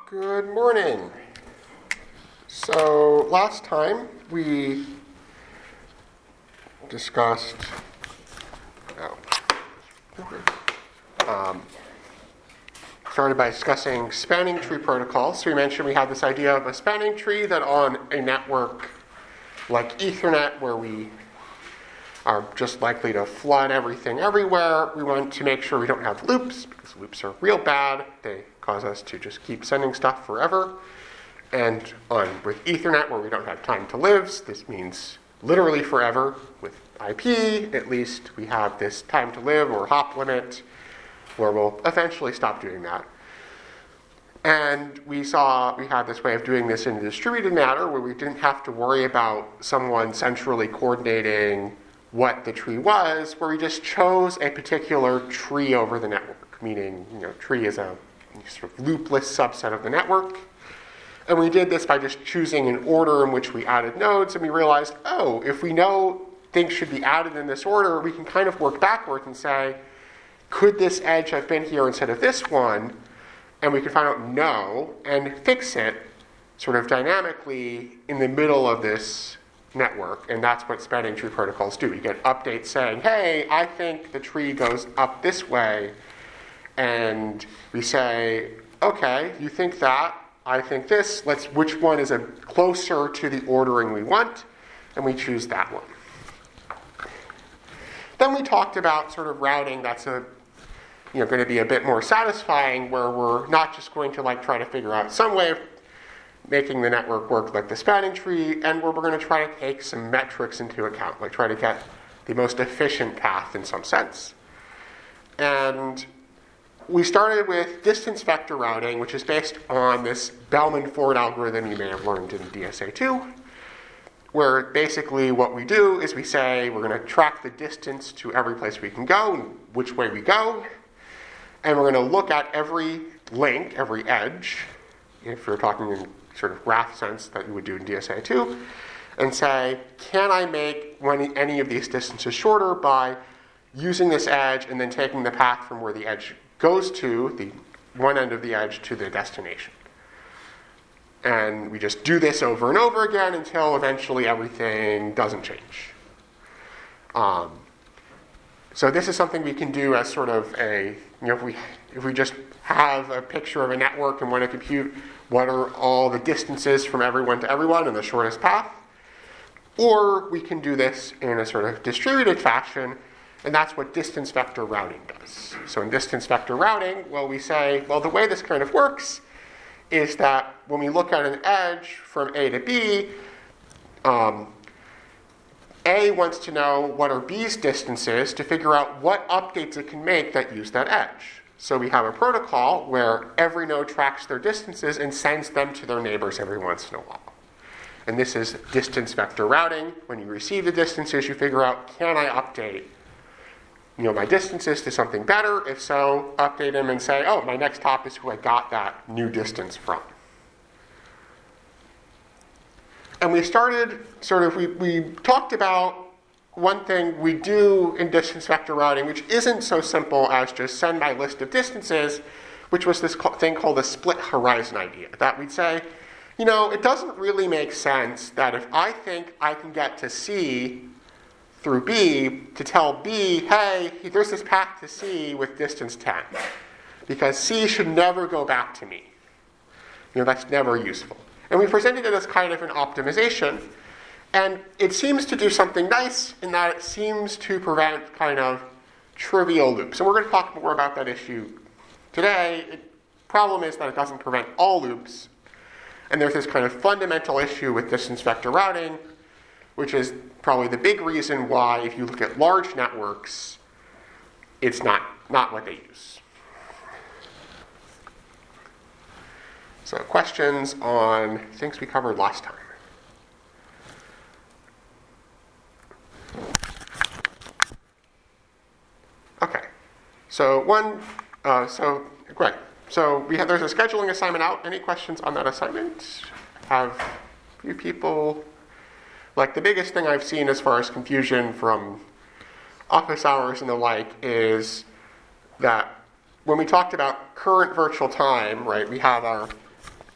Good morning. So last time we discussed started by discussing spanning tree protocols. So we mentioned we had this idea of a spanning tree that on a network like Ethernet, where we are just likely to flood everything everywhere, we want to make sure we don't have loops, because loops are real bad. They cause us to just keep sending stuff forever. And with Ethernet, where we don't have time to live, this means literally forever. With IP, at least, we have this time to live or hop limit, where we'll eventually stop doing that. And we had this way of doing this in a distributed manner, where we didn't have to worry about someone centrally coordinating what the tree was, where we just chose a particular tree over the network, meaning, tree is a sort of loopless subset of the network. And we did this by just choosing an order in which we added nodes, and we realized, if we know things should be added in this order, we can kind of work backwards and say, could this edge have been here instead of this one? And we could find out no, and fix it sort of dynamically in the middle of this network, and that's what spanning tree protocols do. You get updates saying, hey, I think the tree goes up this way, and we say, okay, you think that, I think this, which one is closer to the ordering we want, and we choose that one. Then we talked about sort of routing that's going to be a bit more satisfying, where we're not just going to try to figure out some way of making the network work like the spanning tree, and where we're going to try to take some metrics into account, try to get the most efficient path in some sense. And we started with distance vector routing, which is based on this Bellman-Ford algorithm you may have learned in DSA2, where basically what we do is we say we're going to track the distance to every place we can go and which way we go, and we're going to look at every link, every edge, if you're talking in sort of graph sense that you would do in DSA2, and say, can I make any of these distances shorter by using this edge and then taking the path from where the edge goes to, the one end of the edge, to the destination. And we just do this over and over again until eventually everything doesn't change. So this is something we can do as sort of if we just have a picture of a network and want to compute what are all the distances from everyone to everyone in the shortest path. Or we can do this in a sort of distributed fashion, and that's what distance vector routing does. So in distance vector routing, we say, the way this kind of works is that when we look at an edge from A to B, A wants to know what are B's distances to figure out what updates it can make that use that edge. So we have a protocol where every node tracks their distances and sends them to their neighbors every once in a while. And this is distance vector routing. When you receive the distances, you figure out, can I update my distances to something better? If so, update them and say, my next hop is who I got that new distance from. And we started we talked about one thing we do in distance vector routing, which isn't so simple as just send my list of distances, which was this thing called the split horizon idea. That we'd say, it doesn't really make sense that if I think I can get to C through B, to tell B, hey, there's this path to C with distance 10. Because C should never go back to me. That's never useful. And we presented it as kind of an optimization. And it seems to do something nice in that it seems to prevent kind of trivial loops. And we're going to talk more about that issue today. The problem is that it doesn't prevent all loops. And there's this kind of fundamental issue with distance vector routing, which is probably the big reason why, if you look at large networks, it's not what they use. So questions on things we covered last time? Okay. So great. So there's a scheduling assignment out. Any questions on that assignment? Have a few people. The biggest thing I've seen as far as confusion from office hours and the like is that when we talked about current virtual time, right, we have our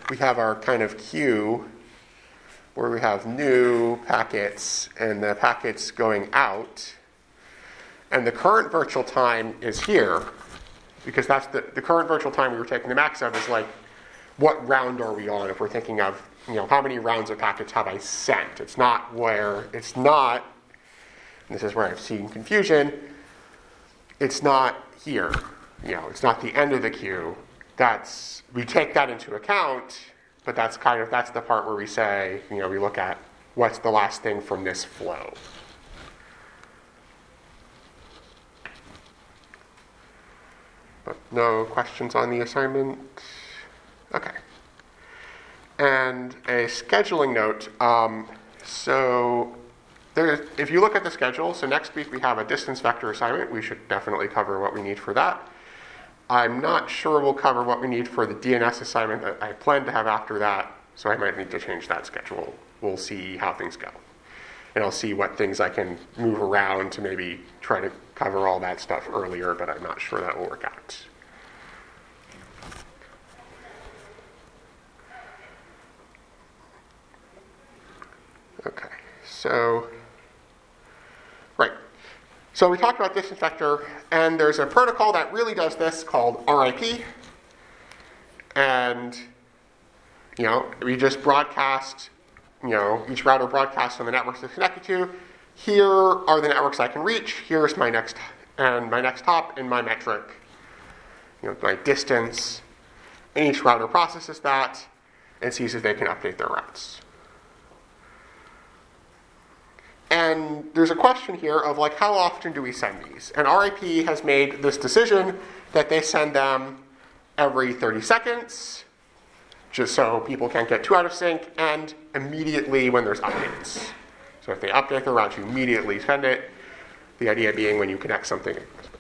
we have our kind of queue where we have new packets and the packets going out. And the current virtual time is here, because that's the current virtual time we were taking the max of is like, what round are we on if we're thinking of, how many rounds of packets have I sent? It's not, and this is where I've seen confusion, it's not here. It's not the end of the queue. We take that into account, but that's the part where we say, we look at what's the last thing from this flow. But no questions on the assignment? Okay. And a scheduling note. If you look at the schedule, so next week we have a distance vector assignment. We should definitely cover what we need for that. I'm not sure we'll cover what we need for the DNS assignment that I plan to have after that, so I might need to change that schedule. We'll see how things go. And I'll see what things I can move around to maybe try to cover all that stuff earlier, but I'm not sure that will work out. Okay, So we talked about distance vector, and there's a protocol that really does this called RIP. And, we just broadcast, each router broadcasts on the networks it's connected to. Here are the networks I can reach. Here's my next hop in my metric, my distance. And each router processes that and sees if they can update their routes. And there's a question here of how often do we send these? And RIP has made this decision that they send them every 30 seconds, just so people can't get too out of sync, and immediately when there's updates. So if they update their route, you immediately send it. The idea being when you connect something.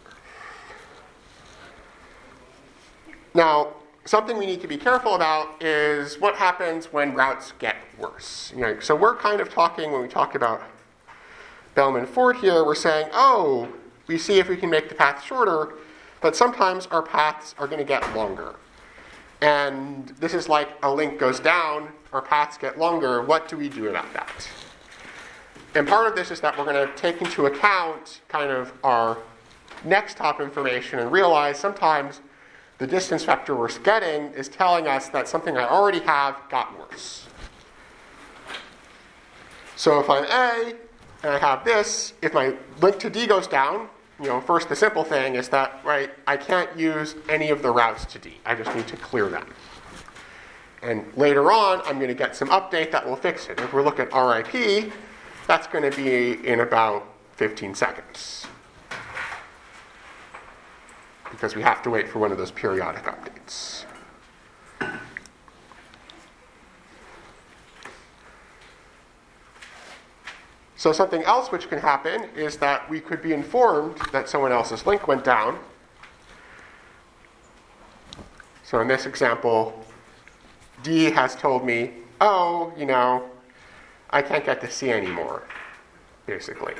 Now, something we need to be careful about is what happens when routes get worse. So we're kind of talking, when we talk about Bellman-Ford here, we're saying, we see if we can make the path shorter, but sometimes our paths are going to get longer. And this is like a link goes down, our paths get longer. What do we do about that? And part of this is that we're going to take into account kind of our next hop information and realize sometimes the distance vector we're getting is telling us that something I already have got worse. So if I'm A, and I have this, if my link to D goes down, first the simple thing is that, I can't use any of the routes to D. I just need to clear them. And later on, I'm going to get some update that will fix it. If we look at RIP, that's going to be in about 15 seconds. Because we have to wait for one of those periodic updates. So something else which can happen is that we could be informed that someone else's link went down. So in this example, D has told me, I can't get to C anymore, basically.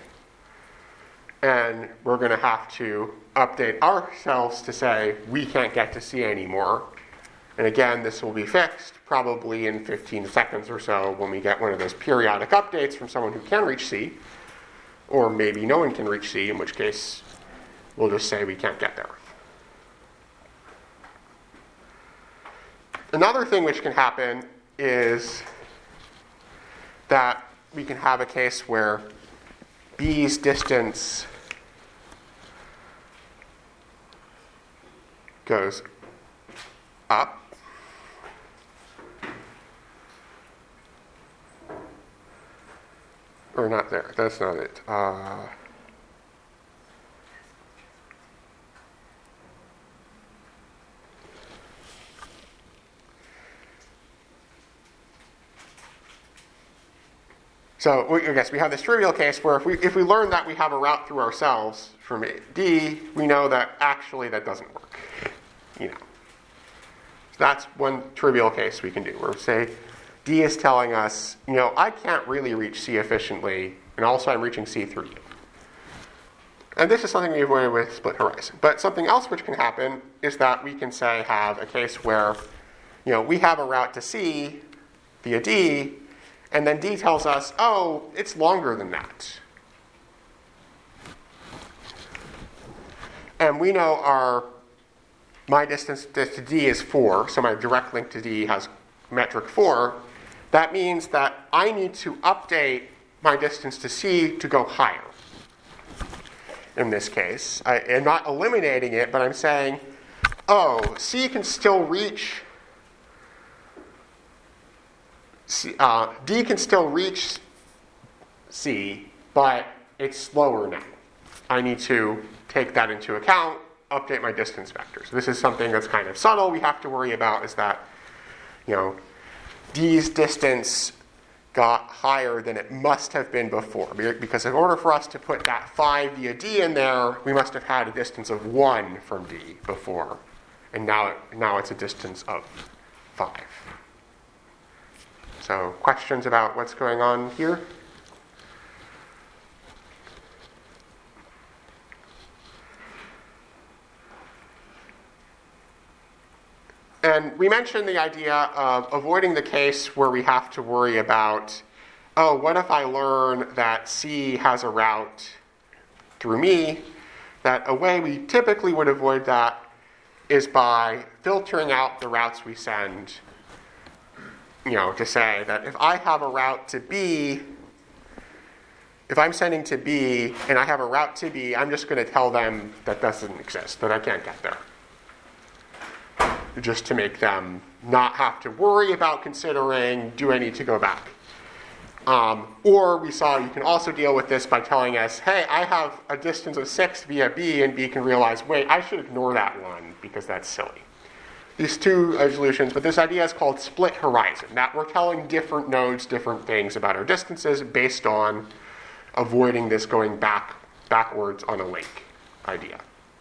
And we're going to have to update ourselves to say, we can't get to C anymore. And again, this will be fixed probably in 15 seconds or so when we get one of those periodic updates from someone who can reach C, or maybe no one can reach C, in which case we'll just say we can't get there. Another thing which can happen is that we can have a case where B's distance goes up. Or not there. That's not it. So I guess we have this trivial case where if we learn that we have a route through ourselves from D, we know that actually that doesn't work. So that's one trivial case we can do, where say D is telling us, I can't really reach C efficiently, and also I'm reaching C through you. And this is something we avoid with split horizon. But something else which can happen is that we can say have a case where we have a route to C via D, and then D tells us, oh, it's longer than that. And we know my distance to D is 4, so my direct link to D has metric 4. That means that I need to update my distance to C to go higher. In this case, I'm not eliminating it, but I'm saying, oh, C can still reach, D can still reach C, but it's slower now. I need to take that into account, update my distance vectors. This is something that's kind of subtle we have to worry about, is that, D's distance got higher than it must have been before. Because in order for us to put that 5 via D in there, we must have had a distance of 1 from D before. And now it's a distance of 5. So questions about what's going on here? And we mentioned the idea of avoiding the case where we have to worry about, oh, what if I learn that C has a route through me? That a way we typically would avoid that is by filtering out the routes we send, to say that if I have a route to B, if I'm sending to B and I have a route to B, I'm just going to tell them that doesn't exist, that I can't get there. Just to make them not have to worry about considering, do I need to go back? Or we saw you can also deal with this by telling us, hey, I have a distance of 6 via B, and B can realize, wait, I should ignore that one because that's silly. These two solutions, but this idea is called split horizon, that we're telling different nodes different things about our distances based on avoiding this going backwards on a link idea.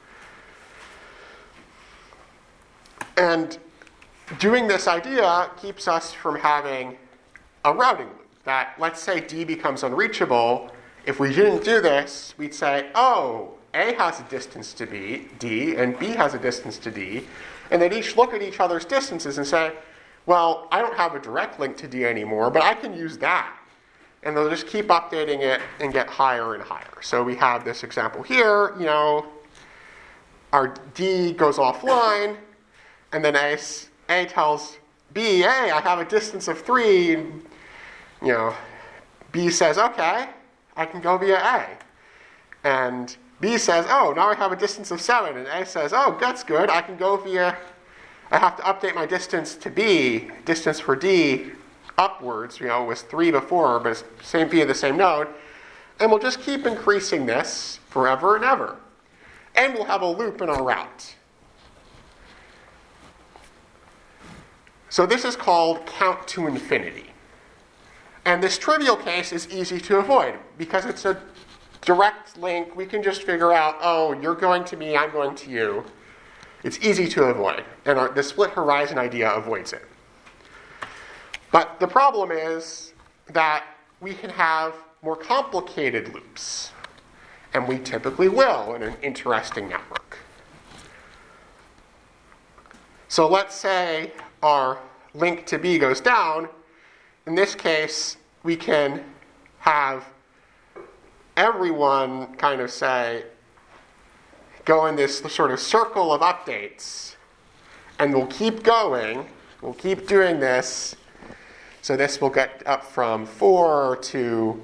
And doing this idea keeps us from having a routing loop. That, let's say D becomes unreachable. If we didn't do this, we'd say, oh, A has a distance to D, and B has a distance to D. And they'd each look at each other's distances and say, well, I don't have a direct link to D anymore, but I can use that. And they'll just keep updating it and get higher and higher. So we have this example here, our D goes offline, and then A tells B, hey, I have a distance of 3. And, B says, okay, I can go via A. And B says, oh, now I have a distance of 7. And A says, oh, that's good. I can go via, I have to update my distance to B, distance for D upwards. It was 3 before, but it's via the same node. And we'll just keep increasing this forever and ever. And we'll have a loop in our route. So this is called count to infinity. And this trivial case is easy to avoid because it's a direct link. We can just figure out, oh, you're going to me, I'm going to you. It's easy to avoid. And the split horizon idea avoids it. But the problem is that we can have more complicated loops. And we typically will in an interesting network. So let's say our link to B goes down. In this case, we can have everyone kind of go in this sort of circle of updates. And we'll keep going. We'll keep doing this. So this will get up from 4 to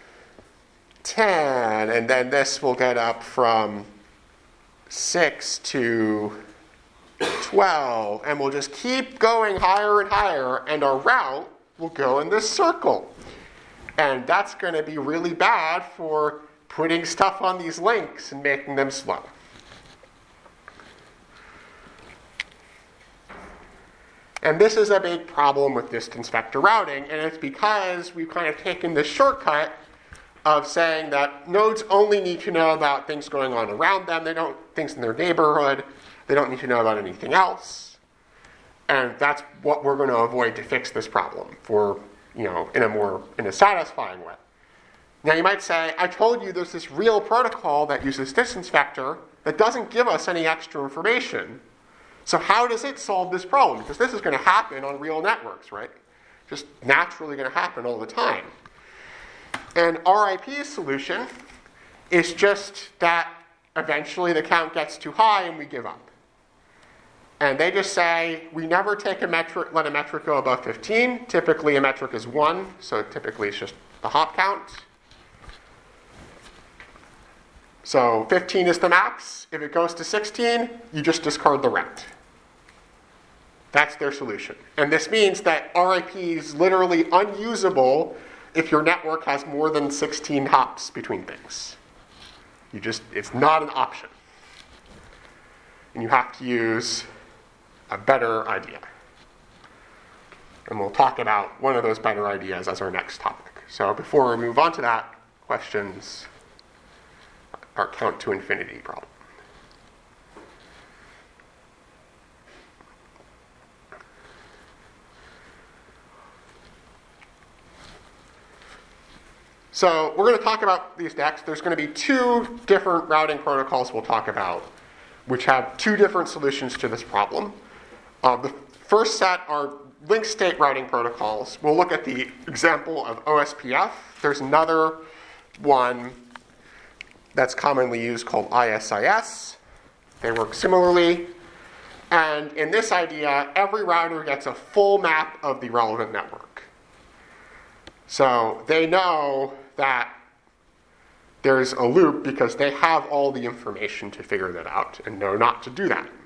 10. And then this will get up from 6 to 12, and we'll just keep going higher and higher, and our route will go in this circle. And that's going to be really bad for putting stuff on these links and making them slow. And this is a big problem with distance vector routing, and it's because we've kind of taken this shortcut of saying that nodes only need to know about things going on around them. They don't things in their neighborhood. They don't need to know about anything else. And that's what we're going to avoid to fix this problem in a satisfying way. Now you might say, I told you there's this real protocol that uses distance vector that doesn't give us any extra information. So how does it solve this problem? Because this is going to happen on real networks, right? Just naturally going to happen all the time. And RIP's solution is just that eventually the count gets too high and we give up. And they just say, we never take let a metric go above 15. Typically a metric is 1, so typically it's just the hop count. So 15 is the max. If it goes to 16, you just discard the rent. That's their solution. And this means that RIP is literally unusable if your network has more than 16 hops between things. It's not an option. And you have to use a better idea. And we'll talk about one of those better ideas as our next topic. So before we move on to that, questions? Our count to infinity problem. So we're going to talk about these next. There's going to be 2 different routing protocols we'll talk about, which have 2 different solutions to this problem. The first set are link state routing protocols. We'll look at the example of OSPF. There's another one that's commonly used called ISIS. They work similarly. And in this idea, every router gets a full map of the relevant network. So they know that there's a loop because they have all the information to figure that out and know not to do that.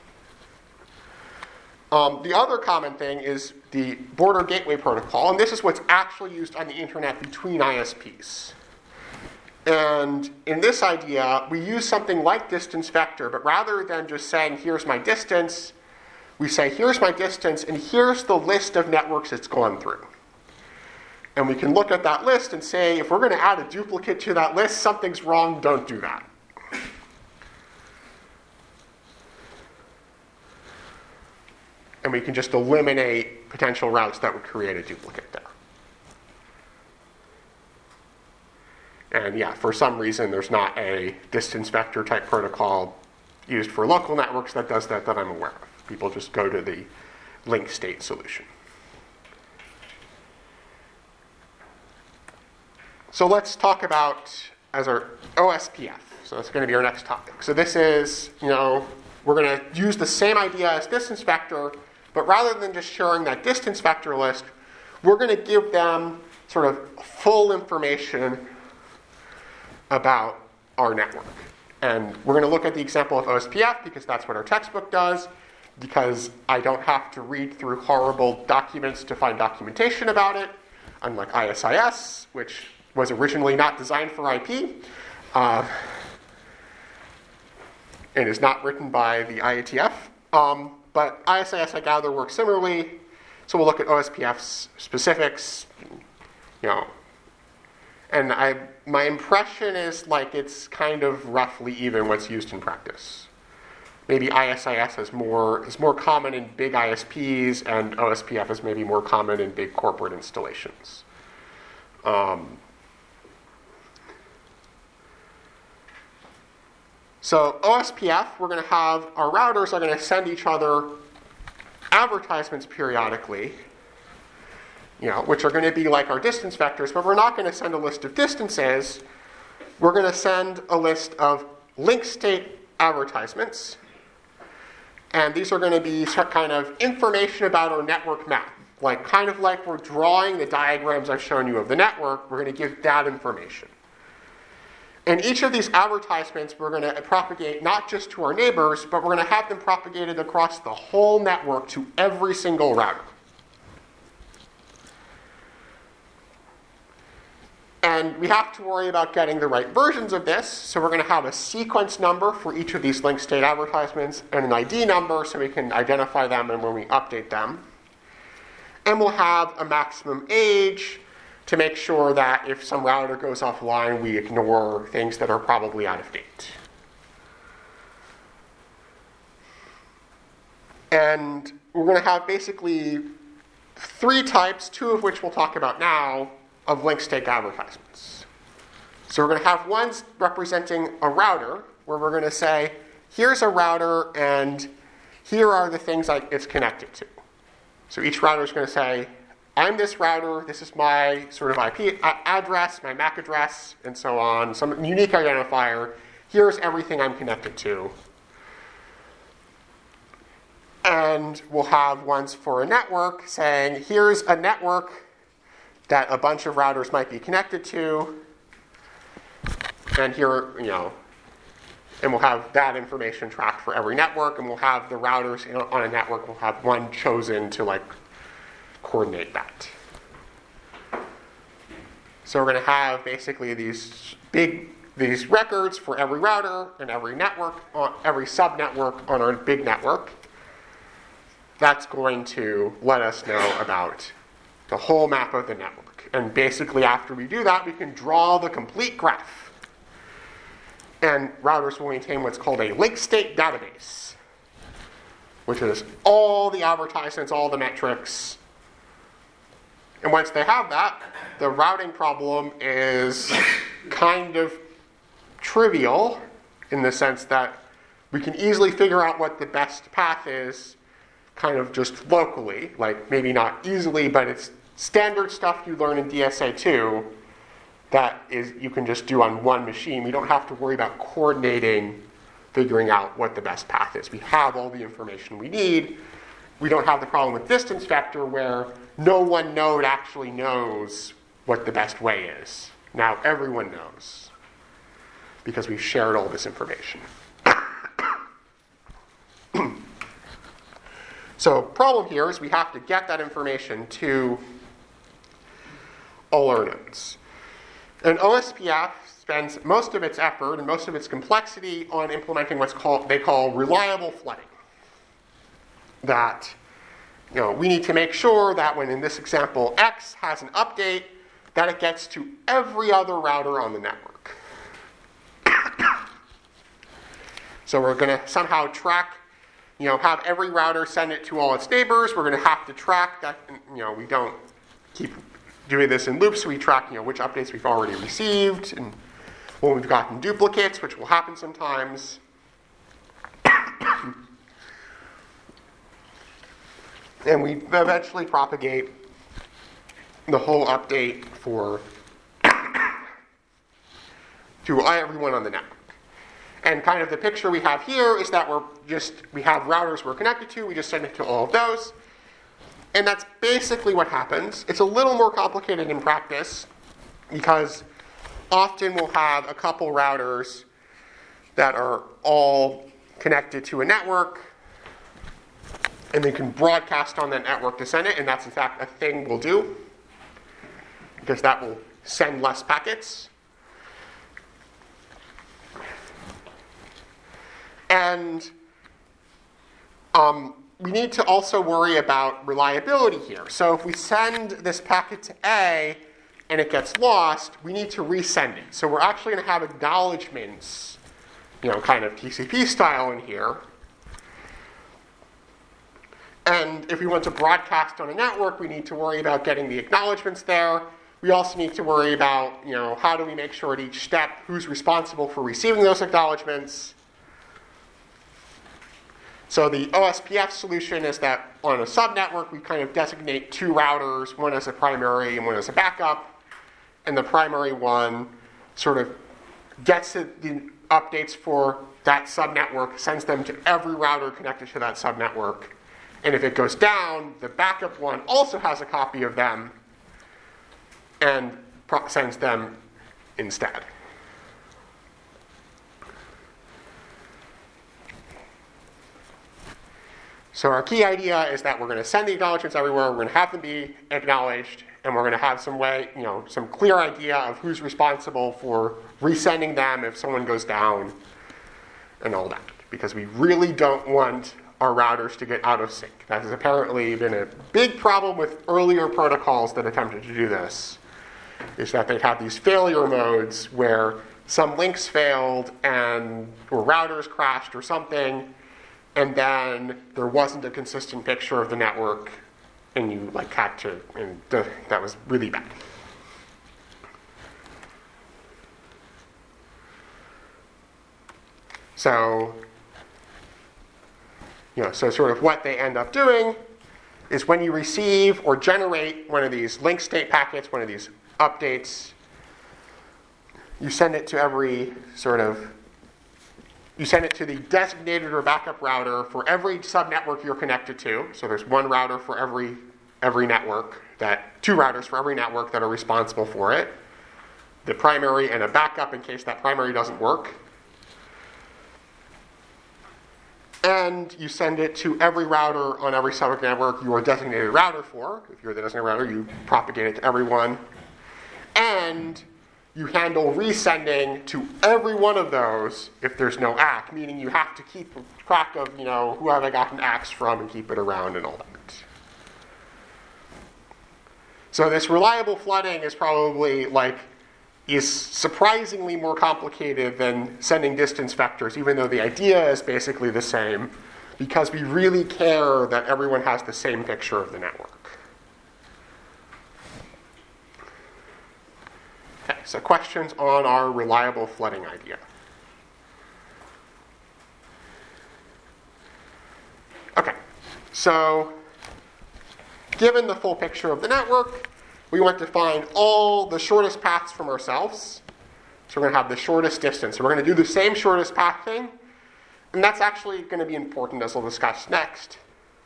The other common thing is the border gateway protocol, and this is what's actually used on the internet between ISPs. And in this idea, we use something like distance vector, but rather than just saying, here's my distance, we say, here's my distance, and here's the list of networks it's gone through. And we can look at that list and say, if we're going to add a duplicate to that list, something's wrong, don't do that. And we can just eliminate potential routes that would create a duplicate there. And yeah, for some reason, there's not a distance vector type protocol used for local networks that does that I'm aware of. People just go to the link state solution. So let's talk about as our OSPF. So that's going to be our next topic. So this is, we're going to use the same idea as distance vector, but rather than just sharing that distance vector list, we're going to give them sort of full information about our network. And we're going to look at the example of OSPF because that's what our textbook does, because I don't have to read through horrible documents to find documentation about it, unlike ISIS, which was originally not designed for IP, and is not written by the IETF. But ISIS, I gather, works similarly. So we'll look at OSPF's specifics, and my impression is like it's kind of roughly even what's used in practice. Maybe ISIS is more common in big ISPs, and OSPF is maybe more common in big corporate installations. So OSPF, we're going to have our routers are going to send each other advertisements periodically, which are going to be like our distance vectors, but we're not going to send a list of distances. We're going to send a list of link state advertisements. And these are going to be kind of information about our network map. Kind of like we're drawing the diagrams I've shown you of the network, we're going to give that information. And each of these advertisements we're going to propagate not just to our neighbors, but we're going to have them propagated across the whole network to every single router. And we have to worry about getting the right versions of this, so we're going to have a sequence number for each of these link state advertisements and an ID number so we can identify them and when we update them. And we'll have a maximum age to make sure that if some router goes offline, we ignore things that are probably out of date. And we're going to have basically 3 types, 2 of which we'll talk about now, of link state advertisements. So we're going to have ones representing a router, where we're going to say, here's a router, and here are the things it's connected to. So each router is going to say, I'm this router, this is my sort of IP address, my MAC address, and so on, some unique identifier. Here's everything I'm connected to. And we'll have ones for a network saying, here's a network that a bunch of routers might be connected to. And here, and we'll have that information tracked for every network, and we'll have the routers on a network, we'll have one chosen to coordinate that. So we're going to have basically these records for every router and every network, every subnetwork on our big network. That's going to let us know about the whole map of the network. And basically after we do that, we can draw the complete graph. And routers will maintain what's called a link state database, which is all the advertisements, all the metrics. And once they have that, the routing problem is kind of trivial in the sense that we can easily figure out what the best path is kind of just locally, maybe not easily, but it's standard stuff you learn in DSA2 that is you can just do on one machine. We don't have to worry about coordinating, figuring out what the best path is. We have all the information we need. We don't have the problem with distance vector where no one node actually knows what the best way is. Now everyone knows because we've shared all this information. So problem here is we have to get that information to all our nodes. And OSPF spends most of its effort and most of its complexity on implementing they call reliable flooding. That we need to make sure that when in this example X has an update, that it gets to every other router on the network. So we're going to somehow track, have every router send it to all its neighbors. We're going to have to track that, we don't keep doing this in loops. So we track, which updates we've already received and when we've gotten duplicates, which will happen sometimes. And we eventually propagate the whole update to everyone on the network. And kind of the picture we have here is that we have routers we're connected to, we just send it to all of those. And that's basically what happens. It's a little more complicated in practice because often we'll have a couple routers that are all connected to a network and they can broadcast on that network to send it, and that's in fact a thing we'll do because that will send less packets. And we need to also worry about reliability here. So if we send this packet to A and it gets lost, we need to resend it. So we're actually going to have acknowledgments, kind of TCP style in here. And if we want to broadcast on a network, we need to worry about getting the acknowledgments there. We also need to worry about, how do we make sure at each step who's responsible for receiving those acknowledgments. So the OSPF solution is that on a subnetwork, we kind of designate two routers, one as a primary and one as a backup. And the primary one sort of gets the updates for that subnetwork, sends them to every router connected to that subnetwork. And if it goes down, the backup one also has a copy of them and sends them instead. So our key idea is that we're going to send the acknowledgments everywhere, we're going to have them be acknowledged, and we're going to have some way, some clear idea of who's responsible for resending them if someone goes down and all that. Because we really don't want our routers to get out of sync. That has apparently been a big problem with earlier protocols that attempted to do this, is that they've had these failure modes where some links failed or routers crashed or something, and then there wasn't a consistent picture of the network, and you had to, and that was really bad. So So sort of what they end up doing is when you receive or generate one of these link state packets, one of these updates, you send it to the designated or backup router for every subnetwork you're connected to. So there's one router for every network, two routers for every network that are responsible for it. The primary and a backup in case that primary doesn't work. And you send it to every router on every subnetwork you are designated router for. If you're the designated router, you propagate it to everyone. And you handle resending to every one of those if there's no ACK, meaning you have to keep track of, who have I gotten ACKs from and keep it around and all that. So this reliable flooding is surprisingly more complicated than sending distance vectors, even though the idea is basically the same, because we really care that everyone has the same picture of the network. Okay, so questions on our reliable flooding idea. Okay, so given the full picture of the network, we want to find all the shortest paths from ourselves. So we're going to have the shortest distance. So we're going to do the same shortest path thing, and that's actually going to be important, as we'll discuss next.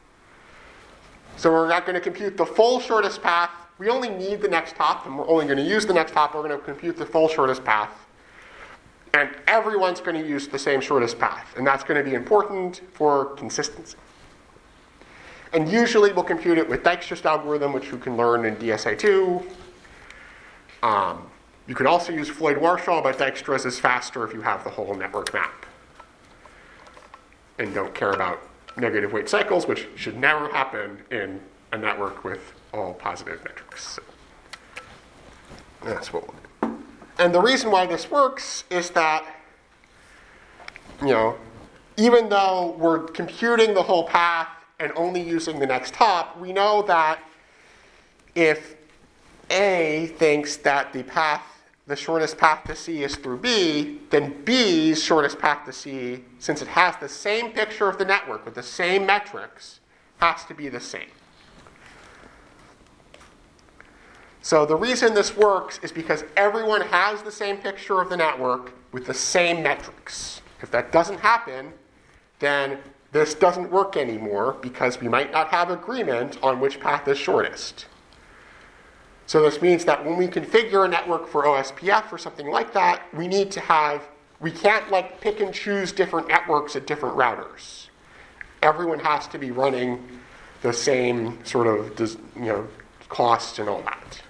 So we're not going to compute the full shortest path. We only need the next hop, and we're only going to use the next hop. We're going to compute the full shortest path. And everyone's going to use the same shortest path. And that's going to be important for consistency. And usually we'll compute it with Dijkstra's algorithm, which you can learn in DSA2. You can also use Floyd-Warshall, but Dijkstra's is faster if you have the whole network map and don't care about negative weight cycles, which should never happen in a network with all positive metrics. So that's what we'll do. And the reason why this works is that, even though we're computing the whole path and only using the next hop, we know that if A thinks that the shortest path to C is through B, then B's shortest path to C, since it has the same picture of the network with the same metrics, has to be the same. So the reason this works is because everyone has the same picture of the network with the same metrics. If that doesn't happen, then this doesn't work anymore because we might not have agreement on which path is shortest. So this means that when we configure a network for OSPF or something like that, we can't pick and choose different networks at different routers. Everyone has to be running the same sort of, cost and all that.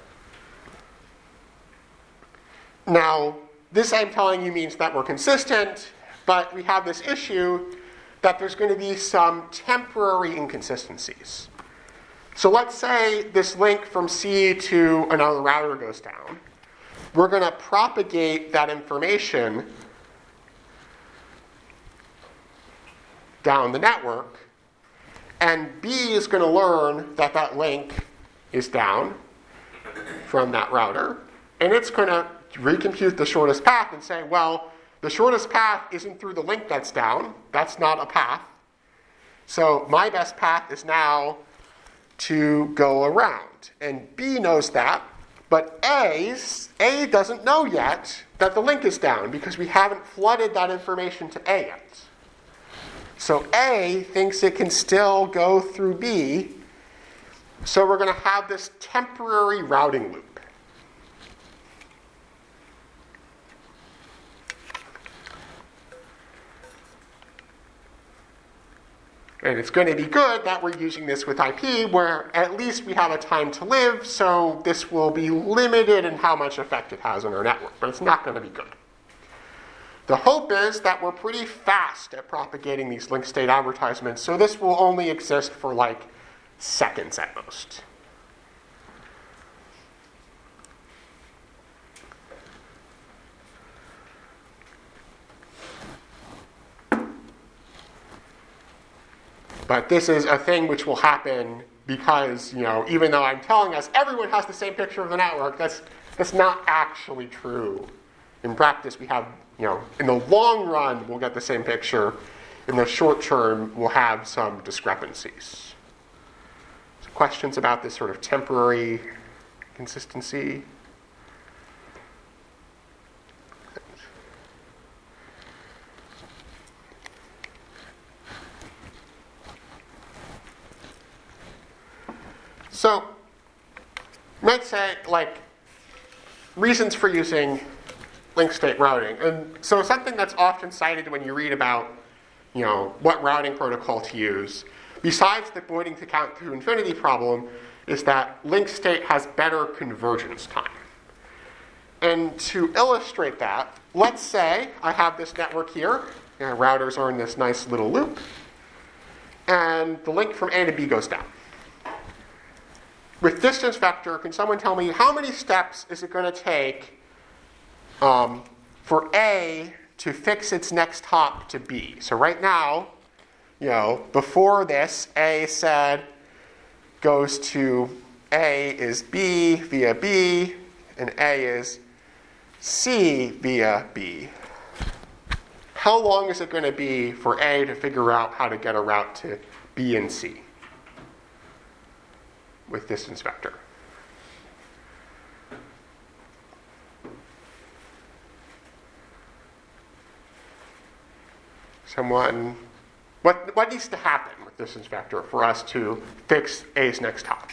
Now, this I'm telling you means that we're consistent, but we have this issue that there's going to be some temporary inconsistencies. So let's say this link from C to another router goes down. We're going to propagate that information down the network, and B is going to learn that that link is down from that router, and it's going to recompute the shortest path and say, well, the shortest path isn't through the link that's down. That's not a path. So my best path is now to go around. And B knows that, but A doesn't know yet that the link is down because we haven't flooded that information to A yet. So A thinks it can still go through B, so we're going to have this temporary routing loop. And it's going to be good that we're using this with IP, where at least we have a time to live, so this will be limited in how much effect it has on our network, but it's not going to be good. The hope is that we're pretty fast at propagating these link state advertisements, so this will only exist for seconds at most. But this is a thing which will happen because, even though I'm telling us everyone has the same picture of the network, that's not actually true. In practice, we have, in the long run, we'll get the same picture. in the short term, we'll have some discrepancies. So questions about this sort of temporary consistency? So, you might say, reasons for using link state routing. And so something that's often cited when you read about, what routing protocol to use, besides the avoiding to count to infinity problem, is that link state has better convergence time. And to illustrate that, let's say I have this network here. Routers are in this nice little loop. And the link from A to B goes down. With distance vector, can someone tell me how many steps is it going to take for A to fix its next hop to B? So right now, before this, A said goes to A is B via B, and A is C via B. How long is it going to be for A to figure out how to get a route to B and C with distance vector? Someone, what needs to happen with distance vector for us to fix A's next hop?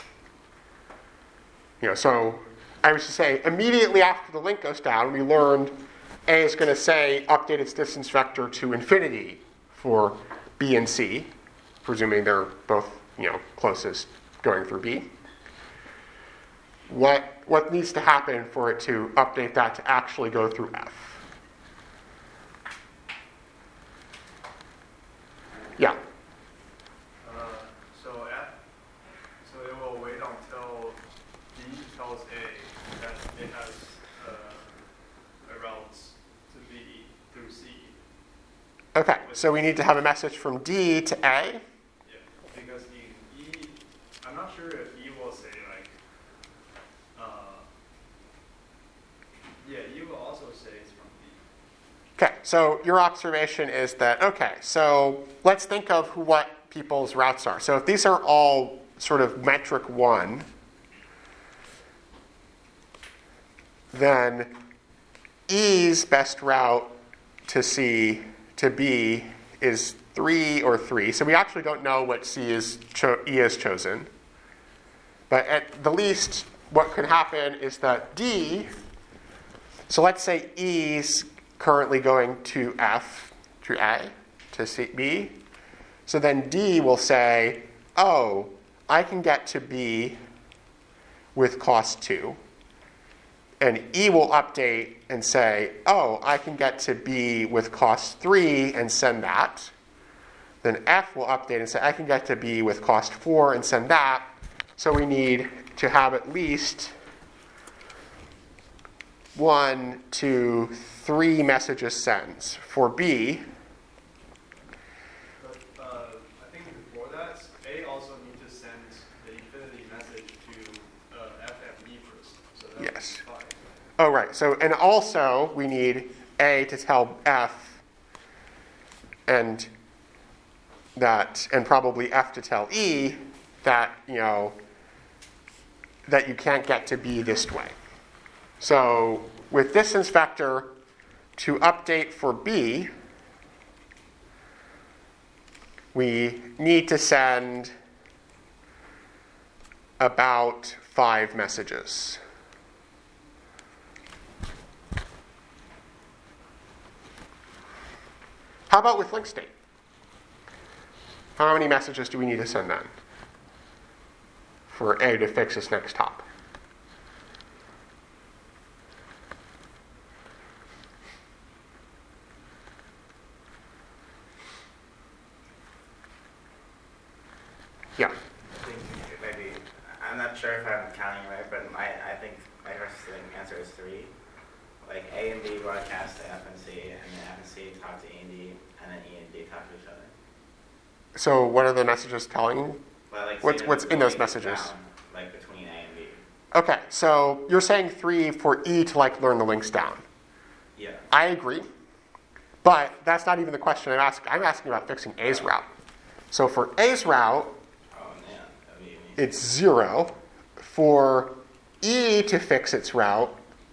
So I was to say, immediately after the link goes down, we learned A is going to say update its distance vector to infinity for B and C, presuming they're both, closest going through B. What needs to happen for it to update that to actually go through F? Yeah. So it will wait until D tells A that it has a route to B through C. Okay, so we need to have a message from D to A. Yeah, because in E, I'm not sure if E will say E will also say it's from B. Okay, so your observation is that, so let's think of what people's routes are. So if these are all sort of metric 1, then E's best route to C to B is 3 or 3. So we actually don't know what E has chosen. But at the least, what could happen is that D, so let's say E's currently going to F, to A, to C, B. So then D will say, oh, I can get to B with cost 2. And E will update and say, oh, I can get to B with cost 3 and send that. Then F will update and say, I can get to B with cost 4 and send that. So we need to have at least 1, 2, 3 messages sends for B. But I think before that, A also needs to send the infinity message to F and E first. So that Yes. would be 5. Oh, right. So, and also we need A to tell F and probably F to tell E that, that you can't get to B this way. So with distance vector, to update for B, we need to send about 5 messages. How about with link state? How many messages do we need to send then for A to fix its next hop? Yeah. I think maybe, I'm not sure if I'm counting right, but I think my first answer is 3. Like A and B broadcast to F and C, and then F and C talk to E and D, and then E and D talk to each other. So what are the messages telling? But like What's in those messages? Down, like between A and B. Okay, so you're saying 3 for E to learn the links down. Yeah. I agree. But that's not even the question I'm asking. I'm asking about fixing A's route. So for A's route, it's 0. For E to fix its route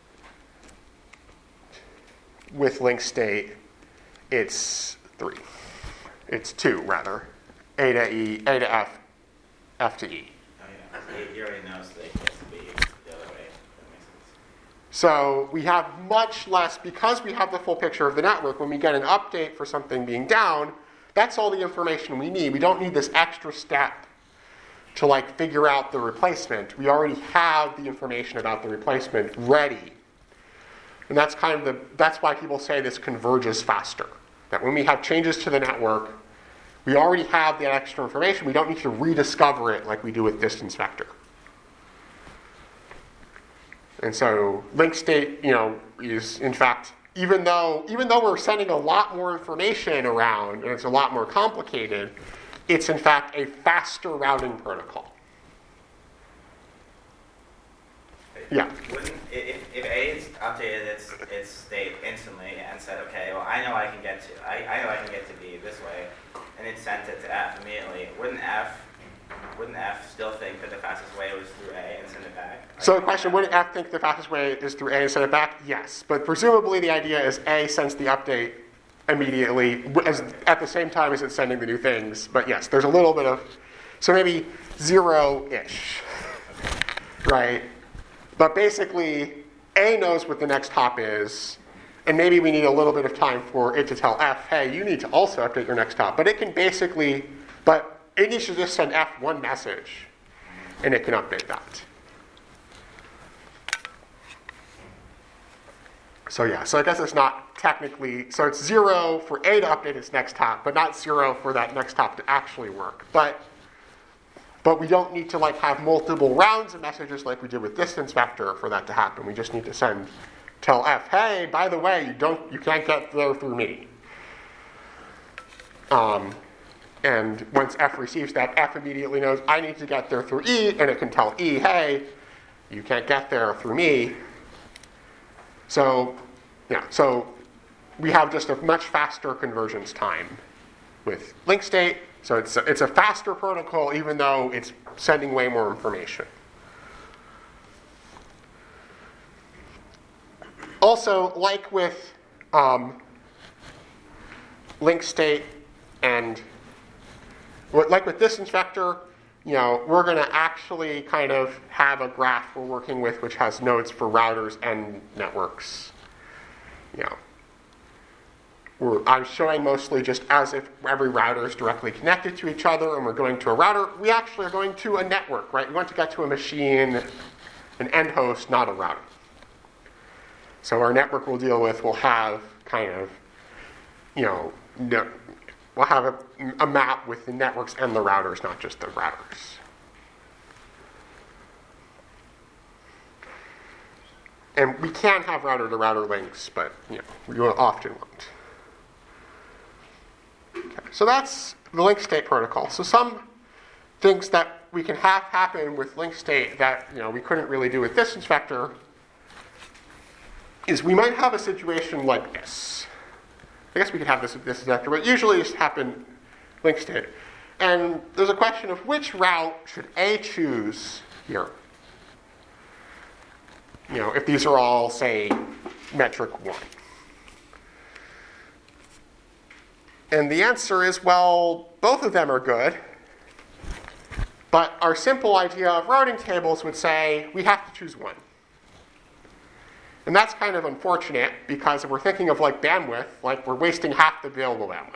with link state, it's 3. It's 2, rather. A to F, F to E. Oh, yeah. You already know, so it gets to be the other way. That makes sense. So we have much less, because we have the full picture of the network, when we get an update for something being down, that's all the information we need. We don't need this extra step to like figure out the replacement. We already have the information about the replacement ready. And that's kind of that's why people say this converges faster. That when we have changes to the network, we already have that extra information. We don't need to rediscover it like we do with distance vector. And so link state, is in fact, even though we're sending a lot more information around and it's a lot more complicated, it's in fact a faster routing protocol. Yeah. If A is updated its state instantly and said, okay, well I know I can get to B this way, and it sent it to F immediately, wouldn't F still think that the fastest way was through A and send it back? So the question, would F think the fastest way is through A and send it back? Yes. But presumably the idea is A sends the update immediately at the same time as it's sending the new things. But yes, there's a little bit of, so maybe 0-ish, right? But basically, A knows what the next hop is, and maybe we need a little bit of time for it to tell F, hey, you need to also update your next hop. But it needs to just send F one message, and it can update that. So yeah, so I guess it's not technically, so it's 0 for A to update its next hop, but not 0 for that next hop to actually work. But we don't need to like have multiple rounds of messages like we did with distance vector for that to happen. We just need to tell F, hey, by the way, you can't get there through me. And once F receives that, F immediately knows I need to get there through E, and it can tell E, hey, you can't get there through me. So we have just a much faster convergence time with link state. So it's a faster protocol, even though it's sending way more information. Also, like with link state and like with distance vector, we're going to actually kind of have a graph we're working with which has nodes for routers and networks. I'm showing mostly just as if every router is directly connected to each other and we're going to a router. We actually are going to a network, right? We want to get to a machine, an end host, not a router. So our network will have kind of, we'll have a map with the networks and the routers, not just the routers. And we can have router-to-router links, but we often won't. Okay, so that's the link state protocol. So some things that we can have happen with link state that we couldn't really do with distance vector is we might have a situation like this. I guess we could have this with distance vector, but usually just happen link state. And there's a question of which route should A choose here? If these are all, say, metric 1. And the answer is, well, both of them are good. But our simple idea of routing tables would say we have to choose one. And that's kind of unfortunate because if we're thinking of like bandwidth, like we're wasting half the available bandwidth.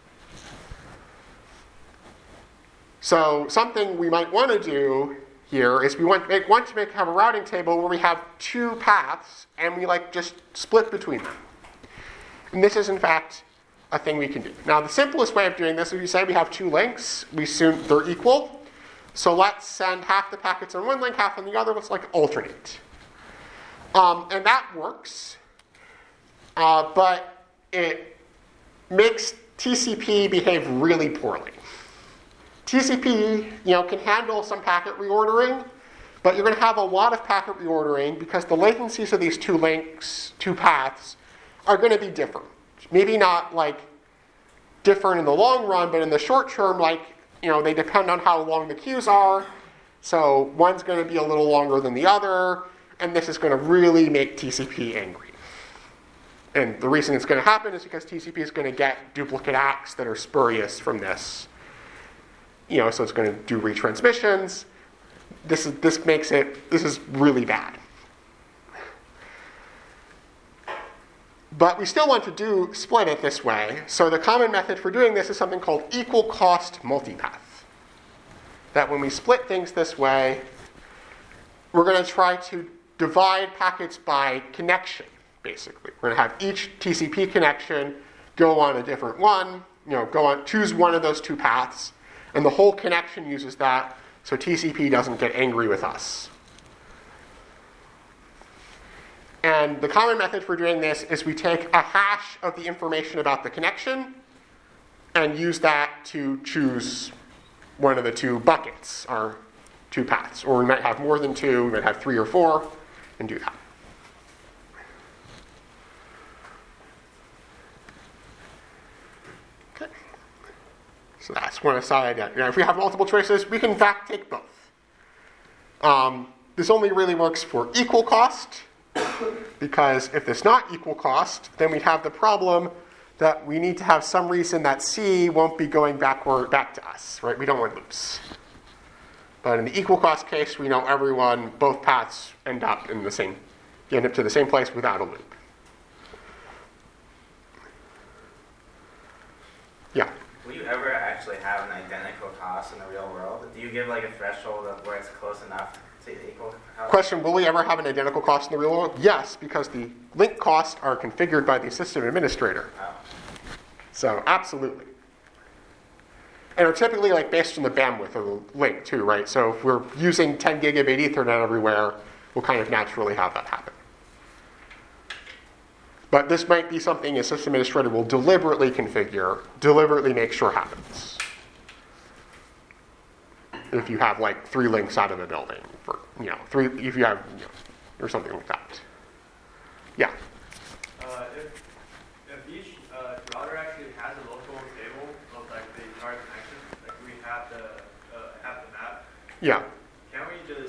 So something we might want to do here is we want to have a routing table where we have 2 paths and we just split between them. And this is in fact a thing we can do. Now the simplest way of doing this is we say we have 2 links, we assume they're equal. So let's send half the packets on one link, half on the other. Let's alternate. And that works, but it makes TCP behave really poorly. TCP, can handle some packet reordering, but you're going to have a lot of packet reordering because the latencies of these 2 links, 2 paths, are going to be different. maybe not like different in the long run, but in the short term, like, they depend on how long the queues are. So one's going to be a little longer than the other, and this is going to really make TCP angry. And the reason it's going to happen is because TCP is going to get duplicate acts that are spurious from this. So it's going to do retransmissions. This is really bad. But we still want to split it this way. So the common method for doing this is something called equal cost multipath. That when we split things this way, we're going to try to divide packets by connection, basically. We're going to have each TCP connection go on a different one, choose one of those two paths, and the whole connection uses that, so TCP doesn't get angry with us. And the common method for doing this is we take a hash of the information about the connection and use that to choose one of the two buckets, or two paths. Or we might have more than two, we might have 3 or 4, and do that. Okay. So that's one aside. If we have multiple choices, we can in fact take both. This only really works for equal cost, because if it's not equal cost, then we'd have the problem that we need to have some reason that C won't be going back to us, right? We don't want loops. But in the equal cost case, we know both paths end up to the same place without a loop. Yeah? Will you ever actually have an identical cost in the real world? Do you give like a threshold of where it's close enough to equal cost? Question, will we ever have an identical cost in the real world? Yes, because the link costs are configured by the system administrator. Oh. So absolutely. And are typically based on the bandwidth of the link too, right? So if we're using 10 gigabit Ethernet everywhere, we'll kind of naturally have that happen. But this might be something a system administrator will deliberately configure, deliberately make sure happens. If you have 3 links out of a building, if you have, or something like that. Yeah. If each router actually has a local table of the entire connection, we have the map. Yeah. Can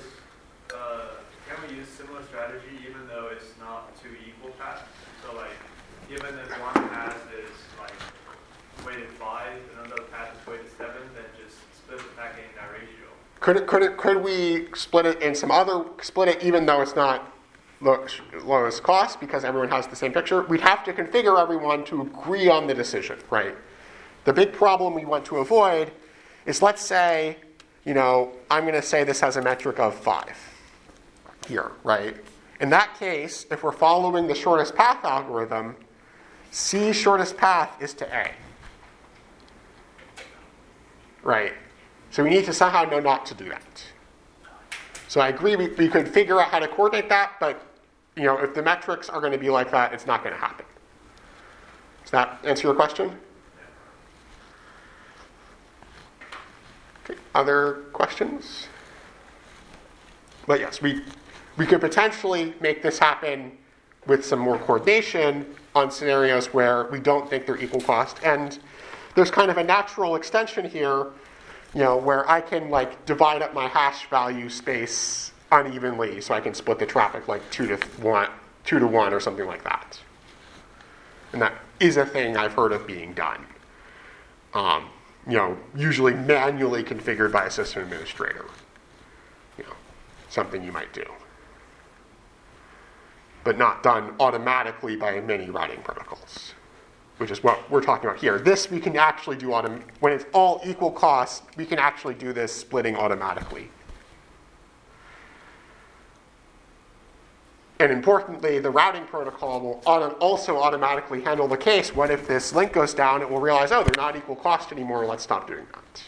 we use similar strategy even though it's not 2 equal paths? So given that one path is weighted 5 and another path is weighted 7, then just split the packet in that ratio. Could we split it even though it's not lowest cost because everyone has the same picture? We'd have to configure everyone to agree on the decision, right? The big problem we want to avoid is, let's say, I'm going to say this has a metric of 5 here, right? In that case, if we're following the shortest path algorithm, C's shortest path is to A, right? So we need to somehow know not to do that. So I agree we could figure out how to coordinate that, but if the metrics are going to be like that, it's not going to happen. Does that answer your question? Okay. Other questions? But yes, we could potentially make this happen with some more coordination on scenarios where we don't think they're equal cost. And there's kind of a natural extension here, where I can divide up my hash value space unevenly, so I can split the traffic 2 to 1 or something like that. And that is a thing I've heard of being done. Usually manually configured by a system administrator. Something you might do. But not done automatically by many routing protocols, which is what we're talking about here. This we can actually do when it's all equal cost, we can actually do this splitting automatically. And importantly, the routing protocol will also automatically handle the case. What if this link goes down? It will realize, they're not equal cost anymore. Let's stop doing that.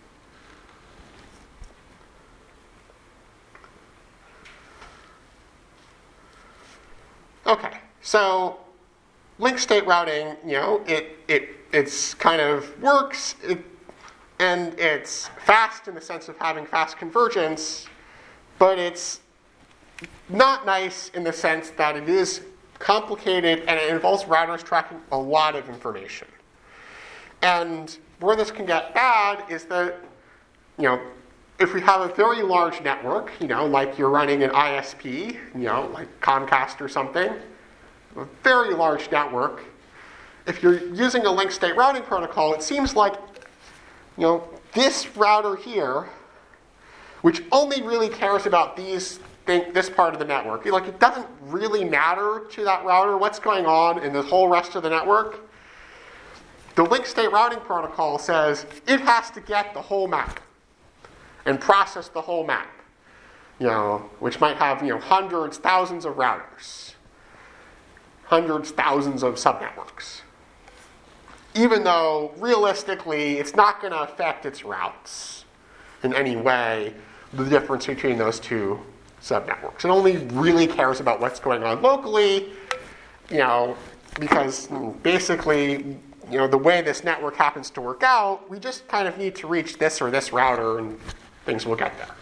Okay, so link state routing, it's kind of works, and it's fast in the sense of having fast convergence, but it's not nice in the sense that it is complicated, and it involves routers tracking a lot of information. And where this can get bad is that, if we have a very large network, like you're running an ISP, like Comcast or something, a very large network, if you're using a link state routing protocol, it seems like, this router here, which only really cares about this part of the network, it doesn't really matter to that router what's going on in the whole rest of the network. The link state routing protocol says it has to get the whole map and process the whole map, which might have, hundreds, thousands of routers, hundreds, thousands of subnetworks. Even though, realistically, it's not going to affect its routes in any way, the difference between those two subnetworks. It only really cares about what's going on locally, because basically, the way this network happens to work out, we just kind of need to reach this or this router and things will get there.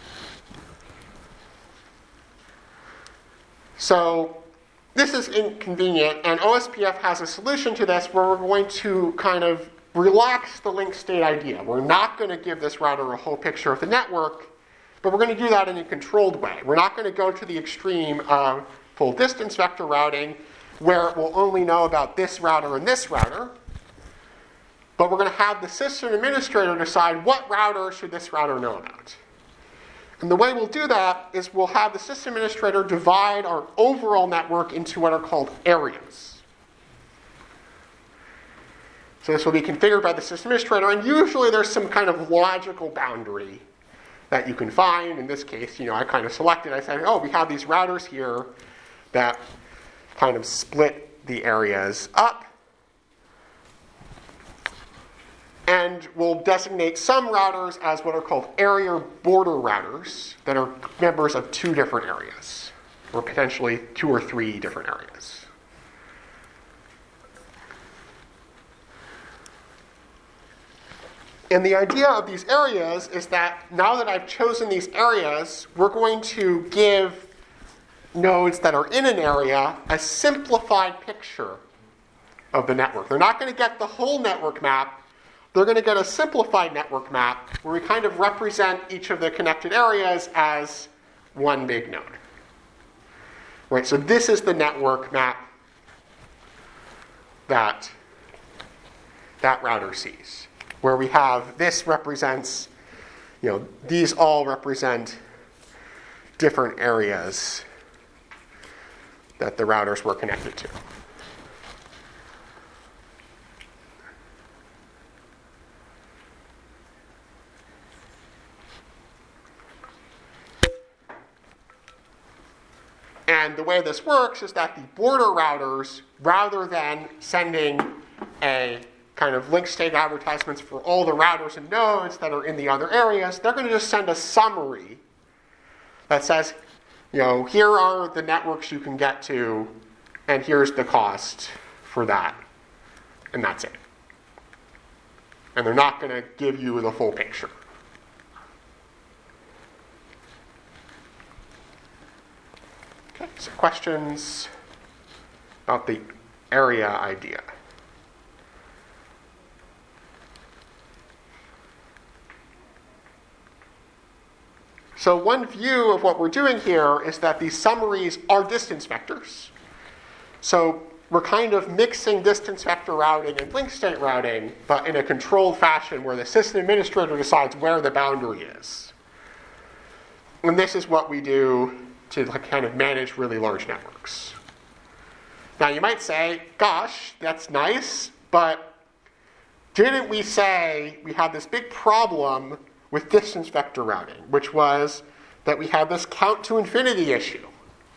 So this is inconvenient, and OSPF has a solution to this where we're going to kind of relax the link state idea. We're not going to give this router a whole picture of the network, but we're going to do that in a controlled way. We're not going to go to the extreme of full distance vector routing, where it will only know about this router and this router. But we're going to have the system administrator decide what router should this router know about. And the way we'll do that is we'll have the system administrator divide our overall network into what are called areas. So this will be configured by the system administrator, and usually there's some kind of logical boundary that you can find. In this case, I kind of selected, I said, we have these routers here that kind of split the areas up. And we'll designate some routers as what are called area border routers that are members of two different areas, or potentially two or three different areas. And the idea of these areas is that now that I've chosen these areas, we're going to give nodes that are in an area a simplified picture of the network. They're not going to get the whole network map. They're going to get a simplified network map where we kind of represent each of the connected areas as one big node. Right, so this is the network map that router sees, where we have this represents, these all represent different areas that the routers were connected to. And the way this works is that the border routers, rather than sending a kind of link state advertisements for all the routers and nodes that are in the other areas, they're going to just send a summary that says, here are the networks you can get to, and here's the cost for that. And that's it. And they're not going to give you the full picture. Okay, so questions about the area idea? So one view of what we're doing here is that these summaries are distance vectors. So we're kind of mixing distance vector routing and link state routing, but in a controlled fashion where the system administrator decides where the boundary is. And this is what we do to kind of manage really large networks. Now you might say, gosh, that's nice, but didn't we say we had this big problem with distance vector routing, which was that we had this count to infinity issue?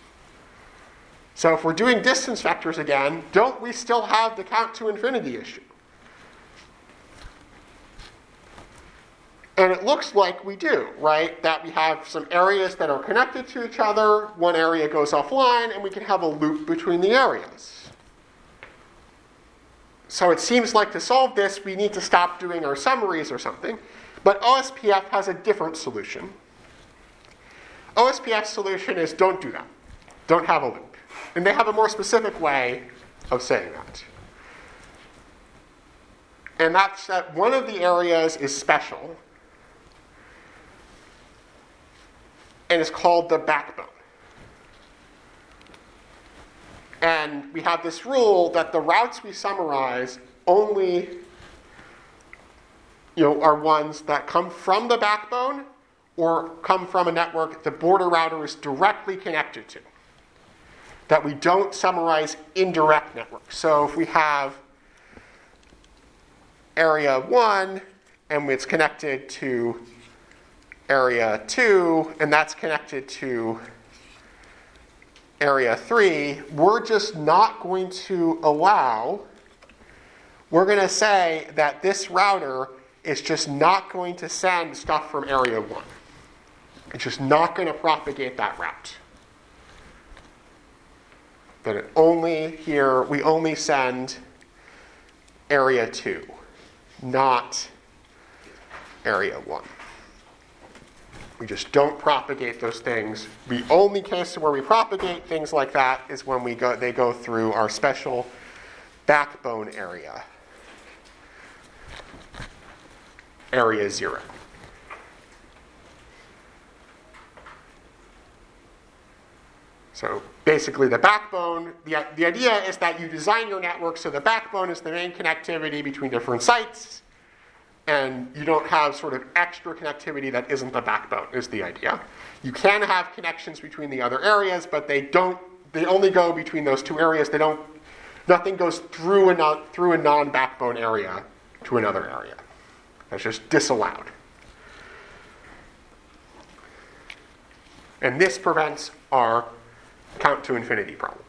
So if we're doing distance vectors again, don't we still have the count to infinity issue? And it looks like we do, right? That we have some areas that are connected to each other, one area goes offline, and we can have a loop between the areas. So it seems like to solve this, we need to stop doing our summaries or something. But OSPF has a different solution. OSPF's solution is don't do that. Don't have a loop. And they have a more specific way of saying that. And that's that one of the areas is special and is called the backbone. And we have this rule that the routes we summarize only are ones that come from the backbone or come from a network the border router is directly connected to. That we don't summarize indirect networks. So if we have area 1 and it's connected to area 2 and that's connected to area 3, we're just not going to we're going to say that this router is just not going to send stuff from area 1. It's just not going to propagate that route. That we only send area 2, not area 1. We just don't propagate those things. The only case where we propagate things like that is when they go through our special backbone area, area 0. So basically the backbone, the idea is that you design your network so the backbone is the main connectivity between different sites, and you don't have sort of extra connectivity that isn't the backbone, is the idea. You can have connections between the other areas, but they only go between those two areas. Nothing goes through a non-backbone area to another area. That's just disallowed. And this prevents our count to infinity problem.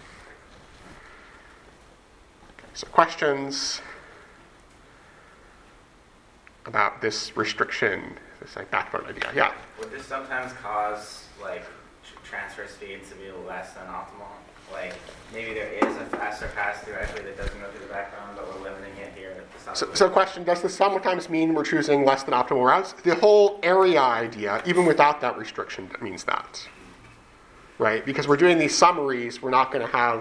So questions about this restriction, this backbone idea? Yeah? Would this sometimes cause transfer speeds to be less than optimal? Maybe there is a faster pass through actually that doesn't go through the backbone, but we're limiting it here. So question, does this sometimes mean we're choosing less than optimal routes? The whole area idea, even without that restriction, means that. Right? Because we're doing these summaries, we're not going to have,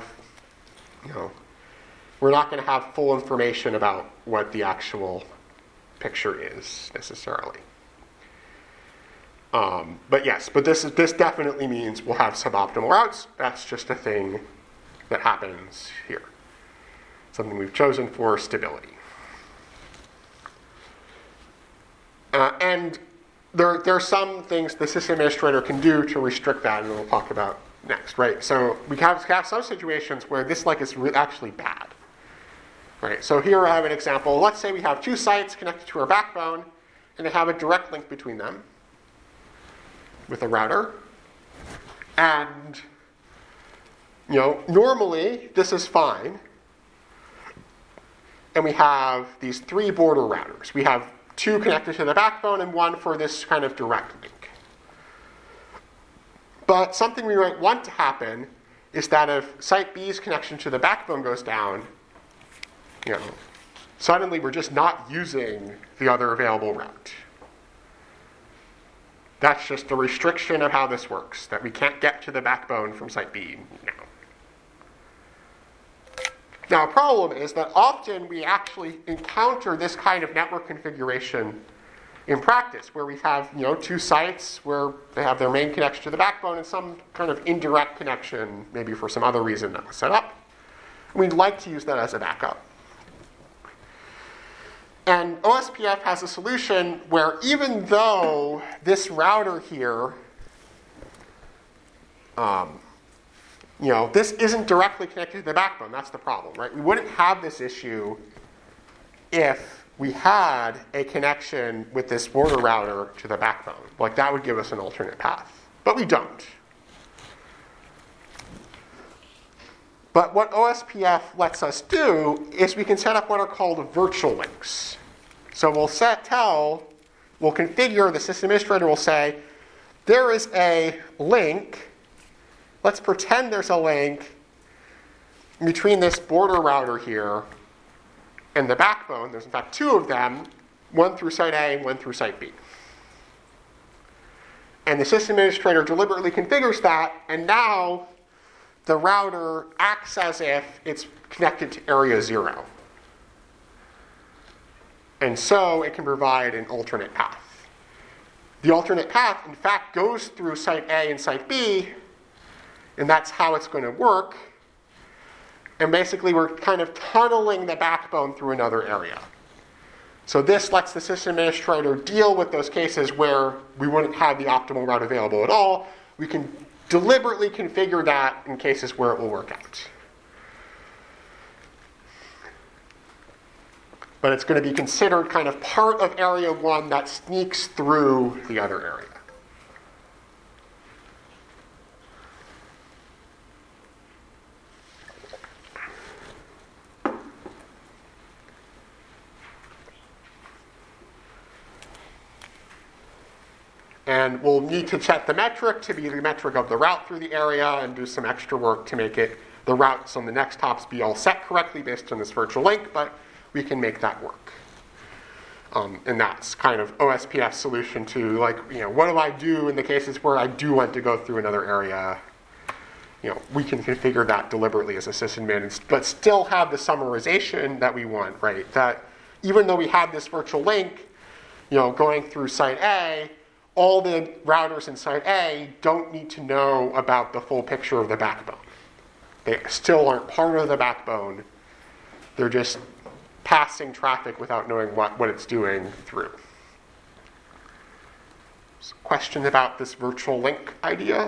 full information about what the actual picture is necessarily. But this definitely means we'll have suboptimal routes. That's just a thing that happens here. Something we've chosen for stability. And there are some things the system administrator can do to restrict that, and we'll talk about next, right? So we have some situations where this is actually bad, right? So here I have an example. Let's say we have two sites connected to our backbone, and they have a direct link between them with a router. And, normally this is fine. And we have these 3 border routers. We have 2 connected to the backbone and 1 for this kind of direct link. But something we might want to happen is that if site B's connection to the backbone goes down, suddenly we're just not using the other available route. That's just a restriction of how this works, that we can't get to the backbone from site B now. Now, a problem is that often we actually encounter this kind of network configuration in practice, where we have 2 sites where they have their main connection to the backbone and some kind of indirect connection, maybe for some other reason that was set up. And we'd like to use that as a backup. And OSPF has a solution where even though this router here, this isn't directly connected to the backbone. That's the problem, right? We wouldn't have this issue if we had a connection with this border router to the backbone. That would give us an alternate path. But we don't. But what OSPF lets us do is we can set up what are called virtual links. So we'll configure, the system administrator will say, there is a link. Let's pretend there's a link between this border router here and the backbone. There's in fact 2 of them, one through site A and one through site B. And the system administrator deliberately configures that, and now the router acts as if it's connected to area 0. And so it can provide an alternate path. The alternate path, in fact, goes through site A and site B, and that's how it's going to work. And basically, we're kind of tunneling the backbone through another area. So this lets the system administrator deal with those cases where we wouldn't have the optimal route available at all. We can deliberately configure that in cases where it will work out. But it's going to be considered kind of part of area 1 that sneaks through the other area. And we'll need to set the metric to be the metric of the route through the area and do some extra work to make it the routes on the next hops be all set correctly based on this virtual link, but we can make that work. And that's kind of OSPF's solution to, like, what do I do in the cases where I do want to go through another area? We can configure that deliberately as a sysadmin, but still have the summarization that we want, right? That even though we have this virtual link, going through site A, all the routers in site A don't need to know about the full picture of the backbone. They still aren't part of the backbone. They're just passing traffic without knowing what it's doing through. So, question about this virtual link idea?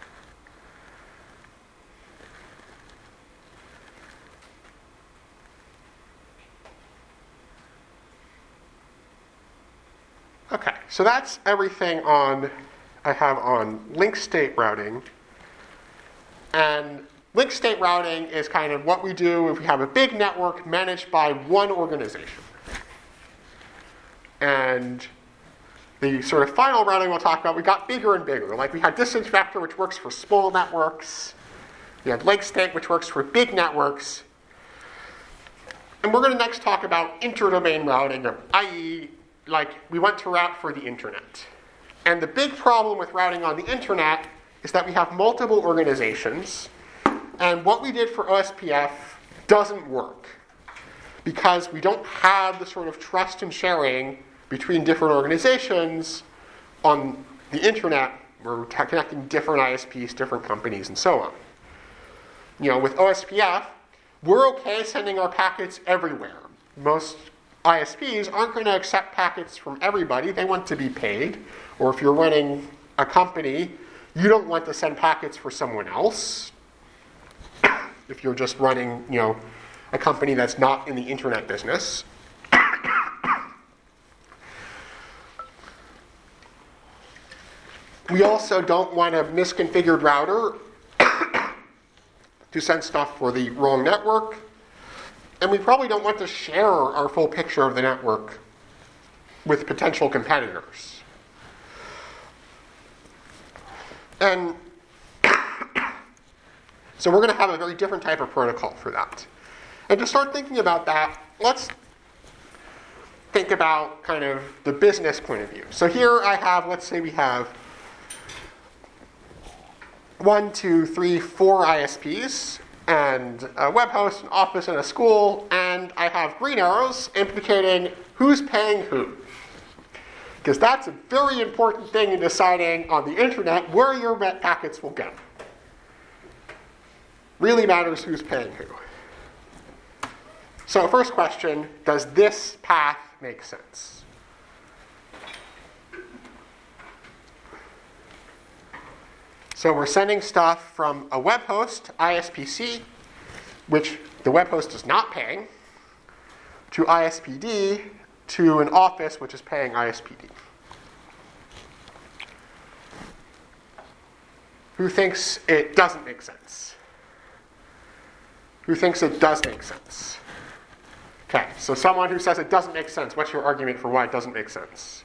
Okay, so that's everything I have on link state routing. And link state routing is kind of what we do if we have a big network managed by one organization. And the sort of final routing we'll talk about, we got bigger and bigger. Like we had distance vector, which works for small networks. We had link state, which works for big networks. And we're going to next talk about interdomain routing, i.e., like we want to route for the internet. And the big problem with routing on the internet is that we have multiple organizations, and what we did for OSPF doesn't work because we don't have the sort of trust and sharing between different organizations on the internet. We're connecting different ISPs, different companies, and so on. With OSPF, we're okay sending our packets everywhere. Most ISPs aren't going to accept packets from everybody. They want to be paid. Or if you're running a company, you don't want to send packets for someone else. If you're just running, a company that's not in the internet business. We also don't want a misconfigured router to send stuff for the wrong network. And we probably don't want to share our full picture of the network with potential competitors. And so we're going to have a very different type of protocol for that. And to start thinking about that, let's think about kind of the business point of view. So here I have, let's say we have 1, 2, 3, 4 ISPs, and a web host, an office, and a school, and I have green arrows implicating who's paying who. Because that's a very important thing in deciding on the internet where your packets will go. Really matters who's paying who. So first question, does this path make sense? So we're sending stuff from a web host, ISPC, which the web host is not paying, to ISPD, to an office which is paying ISPD. Who thinks it doesn't make sense? Who thinks it does make sense? Okay, so someone who says it doesn't make sense, what's your argument for why it doesn't make sense?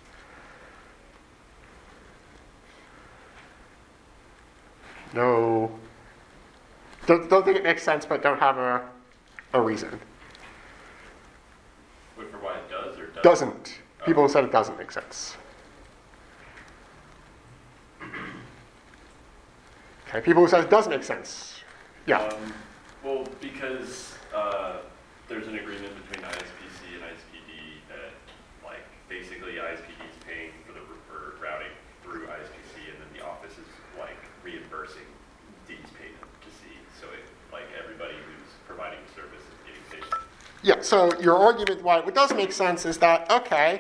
No. Don't think it makes sense, but don't have a reason. Wait, for why it does or doesn't? Doesn't. People have said it doesn't make sense. Okay, people who said it does make sense. Yeah. Well, because there's an agreement between ISPC and ISPD that, like, basically ISPD is paying for routing through ISPC, and then the office is, like, reimbursing D's payment to C. So it, like, everybody who's providing the service is getting paid. Yeah, so your argument why it does make sense is that, okay,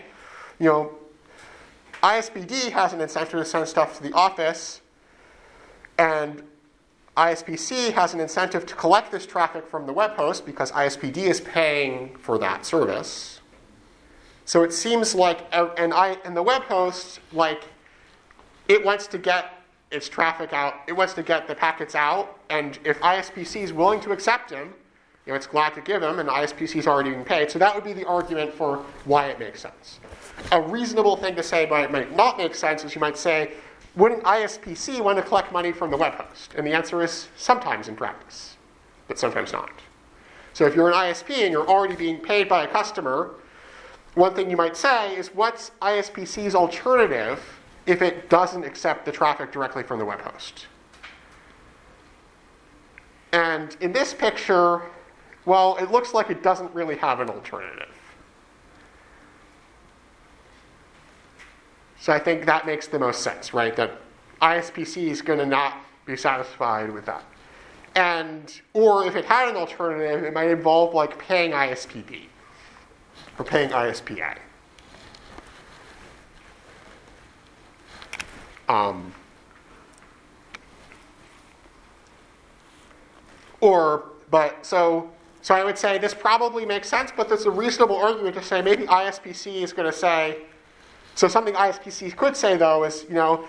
ISPD has an incentive to send stuff to the office, and ISPC has an incentive to collect this traffic from the web host because ISPD is paying for that service. So it seems like, and the web host, like, it wants to get its traffic out, it wants to get the packets out, and if ISPC is willing to accept them, it's glad to give them, and ISPC is already being paid. So that would be the argument for why it makes sense. A reasonable thing to say why it might not make sense is you might say, wouldn't ISPC want to collect money from the web host? And the answer is sometimes in practice, but sometimes not. So if you're an ISP and you're already being paid by a customer, one thing you might say is, what's ISPC's alternative if it doesn't accept the traffic directly from the web host? And in this picture, well, it looks like it doesn't really have an alternative. So I think that makes the most sense, right? That ISPC is going to not be satisfied with that. Or if it had an alternative, it might involve like paying ISPD or paying ISPA. So I would say this probably makes sense, but there's a reasonable argument to say maybe ISPC is going to say, so something ISPC could say though is,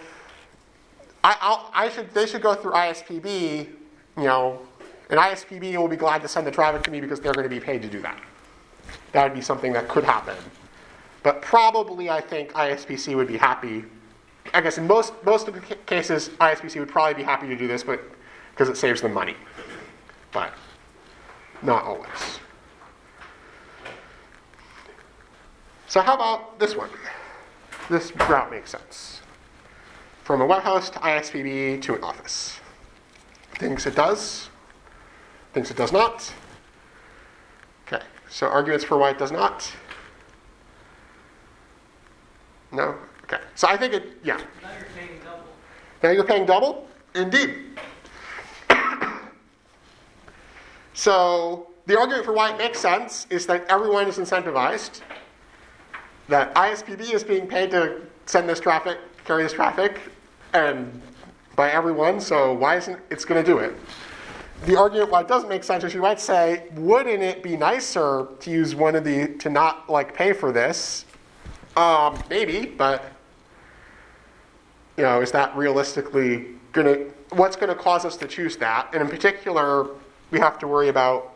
they should go through ISPB, and ISPB will be glad to send the traffic to me because they're going to be paid to do that. That would be something that could happen. But probably I think ISPC would be happy. I guess in most of the cases, ISPC would probably be happy to do this, but because it saves them money. But not always. So how about this one? This route makes sense. From a web host to ISPB to an office. Thinks it does. Thinks it does not. Okay, so arguments for why it does not. No? Okay, so I think it, yeah. Now you're paying double. Now you're paying double? Indeed. So the argument for why it makes sense is that everyone is incentivized, that ISPB is being paid to send this traffic, carry this traffic, and by everyone, so why isn't it's going to do it? The argument why it doesn't make sense is you might say, wouldn't it be nicer to use one of the, to not like pay for this? Maybe, but is that realistically what's going to cause us to choose that? And in particular, we have to worry about,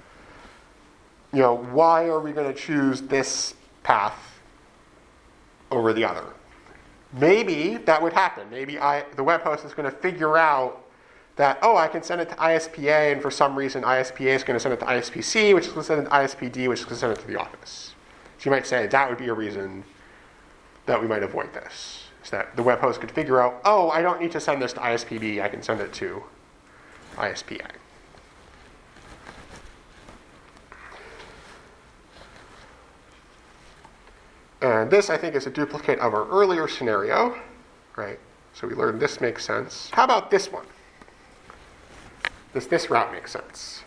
why are we going to choose this path over the other? Maybe that would happen. Maybe the web host is going to figure out that, I can send it to ISPA, and for some reason ISPA is going to send it to ISPC, which is going to send it to ISPD, which is going to send it to the office. So you might say that would be a reason that we might avoid this. Is that the web host could figure out, I don't need to send this to ISPB, I can send it to ISPA. And this, I think, is a duplicate of our earlier scenario, right? So we learned this makes sense. How about this one? Does this route make sense?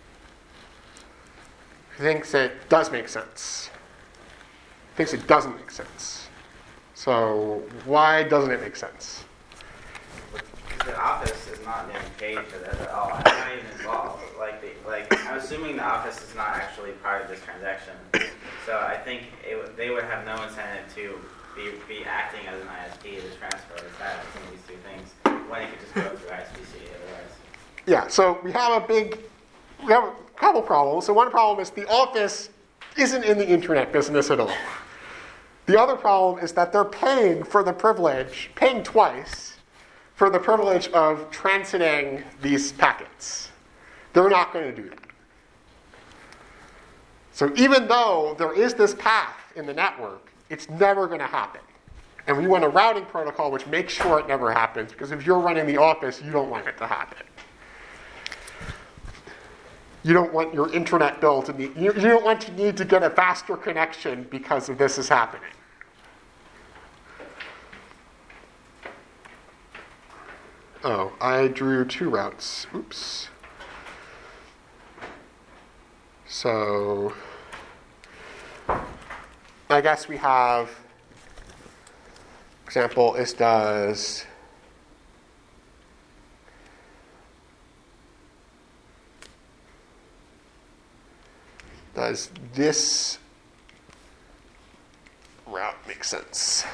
Who thinks it does make sense? Who thinks it doesn't make sense? So why doesn't it make sense? The office is not getting paid for this at all. I'm not even involved. I'm assuming the office is not actually part of this transaction. So I think they would have no incentive to be acting as an ISP to transfer the status of these two things when it could just go through ISPC otherwise. Yeah, so we have a couple problems. So one problem is the office isn't in the internet business at all. The other problem is that they're paying for the privilege, paying twice, for the privilege of transiting these packets. They're not going to do that. So even though there is this path in the network, it's never going to happen. And we want a routing protocol which makes sure it never happens, because if you're running the office, you don't want it to happen. you don't want your internet bill to need, you don't want to need to get a faster connection because of this is happening. Oh, I drew 2 routes. Oops. So I guess we have, for example, is does this route make sense?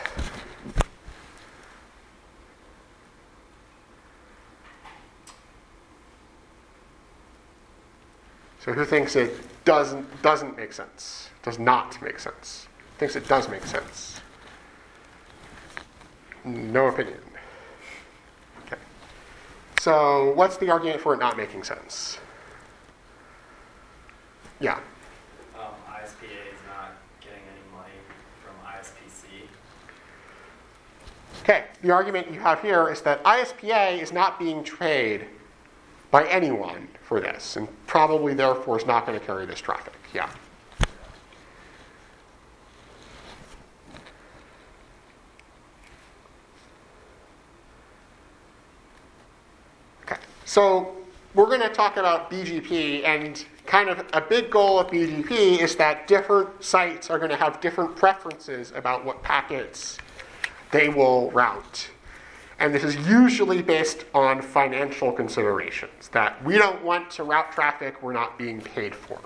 So who thinks it doesn't make sense? Does not make sense? Thinks it does make sense? No opinion. Okay. So what's the argument for it not making sense? Yeah. ISPA is not getting any money from ISPC. Okay. The argument you have here is that ISPA is not being paid by anyone for this, and probably therefore is not going to carry this traffic. Yeah. Okay. So we're going to talk about BGP, and kind of a big goal of BGP is that different sites are going to have different preferences about what packets they will route. And this is usually based on financial considerations, that we don't want to route traffic we're not being paid for.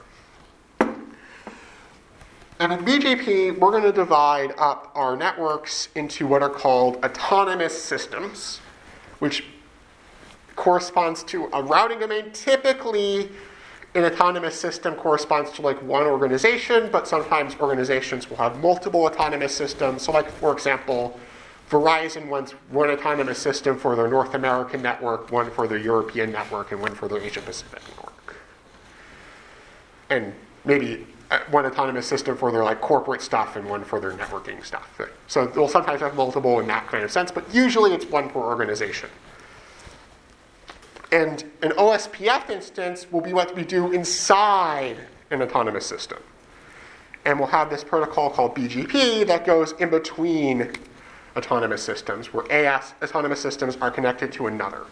And in BGP, we're going to divide up our networks into what are called autonomous systems, which corresponds to a routing domain. Typically, an autonomous system corresponds to like one organization, but sometimes organizations will have multiple autonomous systems. So like, for example, Verizon wants one autonomous system for their North American network, one for their European network, and one for their Asia Pacific network. And maybe one autonomous system for their like corporate stuff and one for their networking stuff. So they'll sometimes have multiple in that kind of sense, but usually it's one per organization. And an OSPF instance will be what we do inside an autonomous system. And we'll have this protocol called BGP that goes in between autonomous systems, where autonomous systems are connected to another.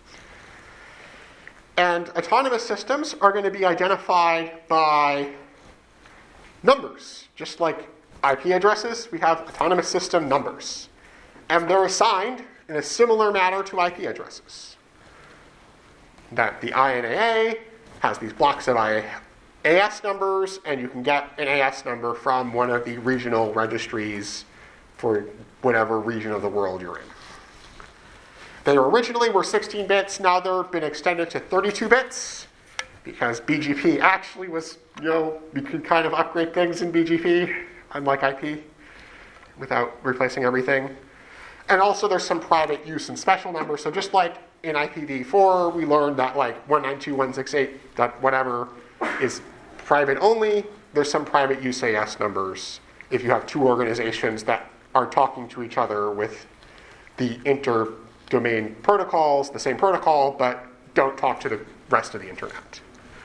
And autonomous systems are going to be identified by numbers. Just like IP addresses, we have autonomous system numbers. And they're assigned in a similar manner to IP addresses. That the INAA has these blocks of AS numbers, and you can get an AS number from one of the regional registries for whatever region of the world you're in. They originally were 16 bits, now they've been extended to 32 bits, because BGP actually was, we could kind of upgrade things in BGP, unlike IP, without replacing everything. And also there's some private use and special numbers, so just like in IPv4, we learned that like 192.168. Whatever is private only, there's some private use AS numbers if you have two organizations that are talking to each other with the inter-domain protocols, the same protocol, but don't talk to the rest of the internet.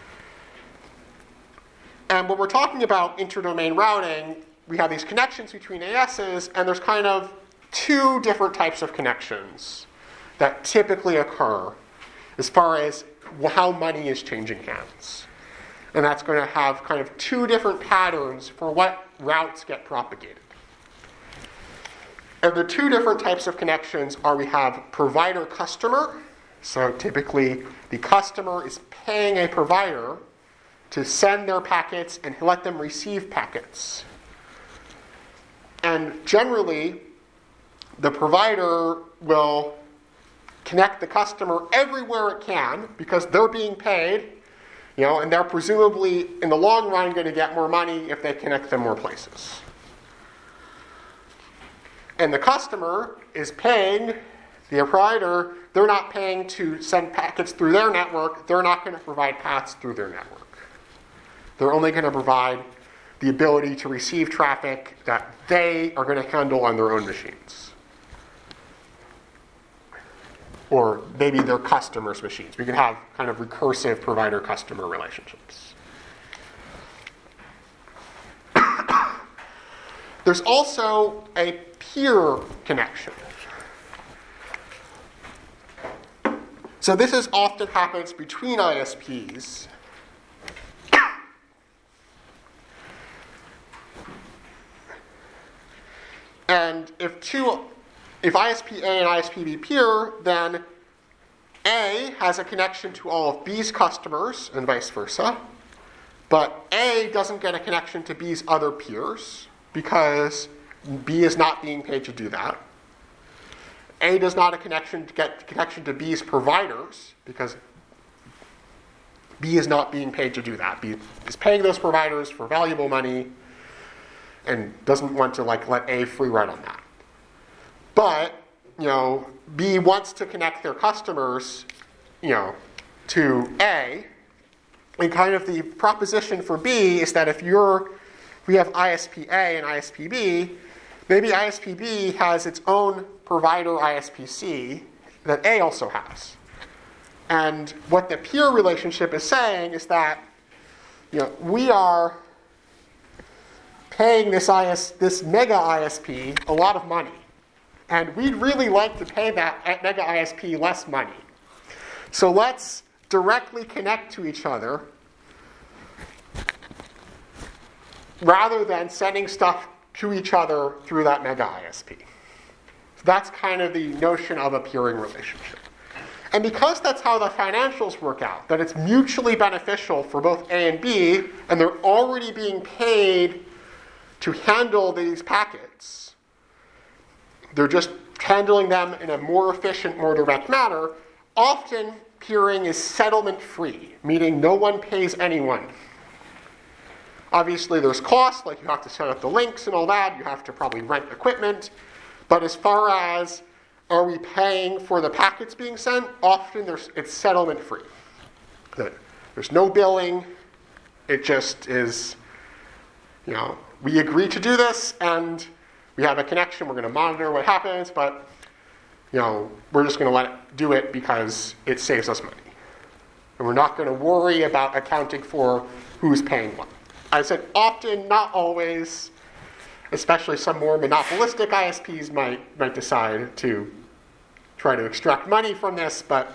And when we're talking about inter-domain routing, we have these connections between ASs, and there's kind of 2 different types of connections that typically occur as far as how money is changing hands. And that's going to have kind of 2 different patterns for what routes get propagated. And the 2 different types of connections are we have provider-customer. So typically the customer is paying a provider to send their packets and let them receive packets. And generally, the provider will connect the customer everywhere it can because they're being paid, and they're presumably in the long run going to get more money if they connect them more places. And the customer is paying the provider. They're not paying to send packets through their network. They're not going to provide paths through their network. They're only going to provide the ability to receive traffic that they are going to handle on their own machines. or maybe they're customers' machines. We can have kind of recursive provider-customer relationships. There's also a peer connection. So this often happens between ISPs. And if ISP A and ISP B peer, then A has a connection to all of B's customers and vice versa. But A doesn't get a connection to B's other peers because B is not being paid to do that. A does not get connection to B's providers because B is not being paid to do that. B is paying those providers for valuable money and doesn't want to let A free ride on that. But B wants to connect their customers, to A, and kind of the proposition for B is that if we have ISP A and ISP B, maybe ISP B has its own provider ISP C that A also has. And what the peer relationship is saying is that we are paying this mega ISP a lot of money. And we'd really like to pay that mega ISP less money. So let's directly connect to each other rather than sending stuff to each other through that mega ISP. So that's kind of the notion of a peering relationship. And because that's how the financials work out, that it's mutually beneficial for both A and B, and they're already being paid to handle these packets, they're just handling them in a more efficient, more direct manner, often peering is settlement-free, meaning no one pays anyone. Obviously, there's costs, like you have to set up the links and all that. You have to probably rent equipment. But as far as are we paying for the packets being sent, often it's settlement-free. There's no billing. It just is, we agree to do this, and we have a connection. We're going to monitor what happens, but we're just going to let it do it because it saves us money. And we're not going to worry about accounting for who's paying what. I said often, not always, especially some more monopolistic ISPs might decide to try to extract money from this, but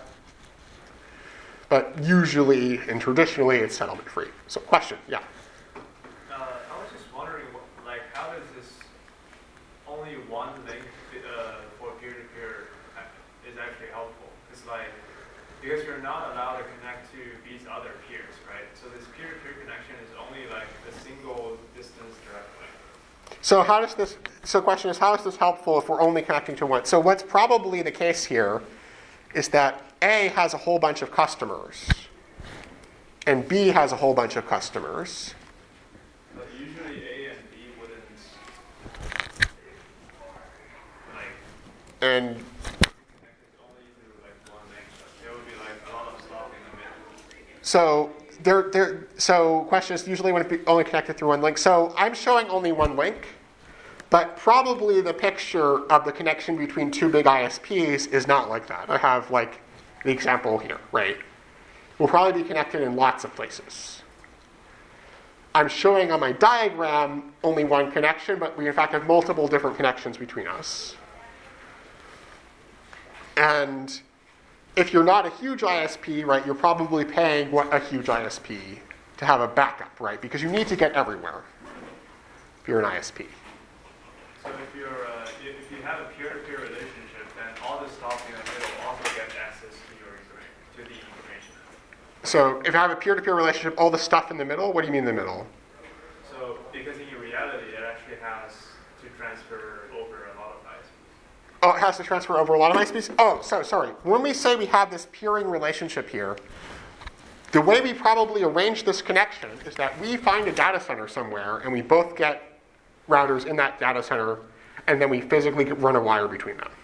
usually and traditionally it's settlement free. So question, yeah. I was just wondering, how does this only one link for peer-to-peer is actually helpful? Because you're not allowed to connect to these other peers, right? So this peer-to-peer connection is only a single distance direct link. So question is, how is this helpful if we're only connecting to one? So what's probably the case here is that A has a whole bunch of customers, and B has a whole bunch of customers. But usually A and B wouldn't, and connected only through one link. There would be a lot of stuff in the middle. So question is usually when it's only connected through one link. So I'm showing only one link, but probably the picture of the connection between two big ISPs is not like that. I have the example here, right? We'll probably be connected in lots of places. I'm showing on my diagram only one connection, but we in fact have multiple different connections between us. And if you're not a huge ISP, right, you're probably paying a huge ISP to have a backup, right? Because you need to get everywhere if you're an ISP. So if you have a peer-to-peer relationship, then all the stuff in the middle also gets access to the information. So if I have a peer-to-peer relationship, all the stuff in the middle, what do you mean in the middle? So because in reality, it actually has to transfer over a lot of ISPs. Oh, it has to transfer over a lot of ISPs? Oh, sorry. When we say we have this peering relationship here, the way we probably arrange this connection is that we find a data center somewhere, and we both get routers in that data center, and then we physically run a wire between them.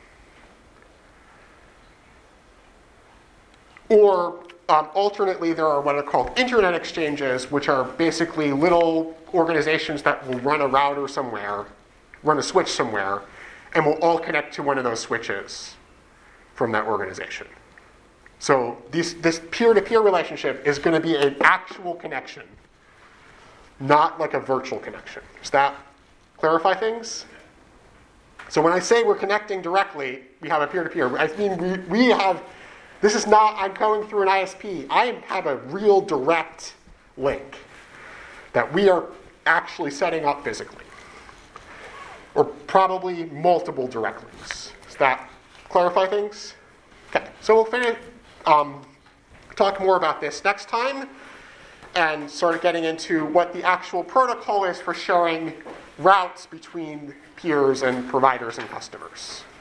Or alternately, there are what are called internet exchanges, which are basically little organizations that will run a router somewhere, run a switch somewhere, and will all connect to one of those switches from that organization. So this peer-to-peer relationship is going to be an actual connection, not like a virtual connection. Does that clarify things? So when I say we're connecting directly, we have a peer-to-peer. I mean, we have, this is not, I'm going through an ISP. I have a real direct link that we are actually setting up physically. Or probably multiple direct links. Does that clarify things? Okay, so we'll finish, talk more about this next time and start getting into what the actual protocol is for showing routes between peers and providers and customers.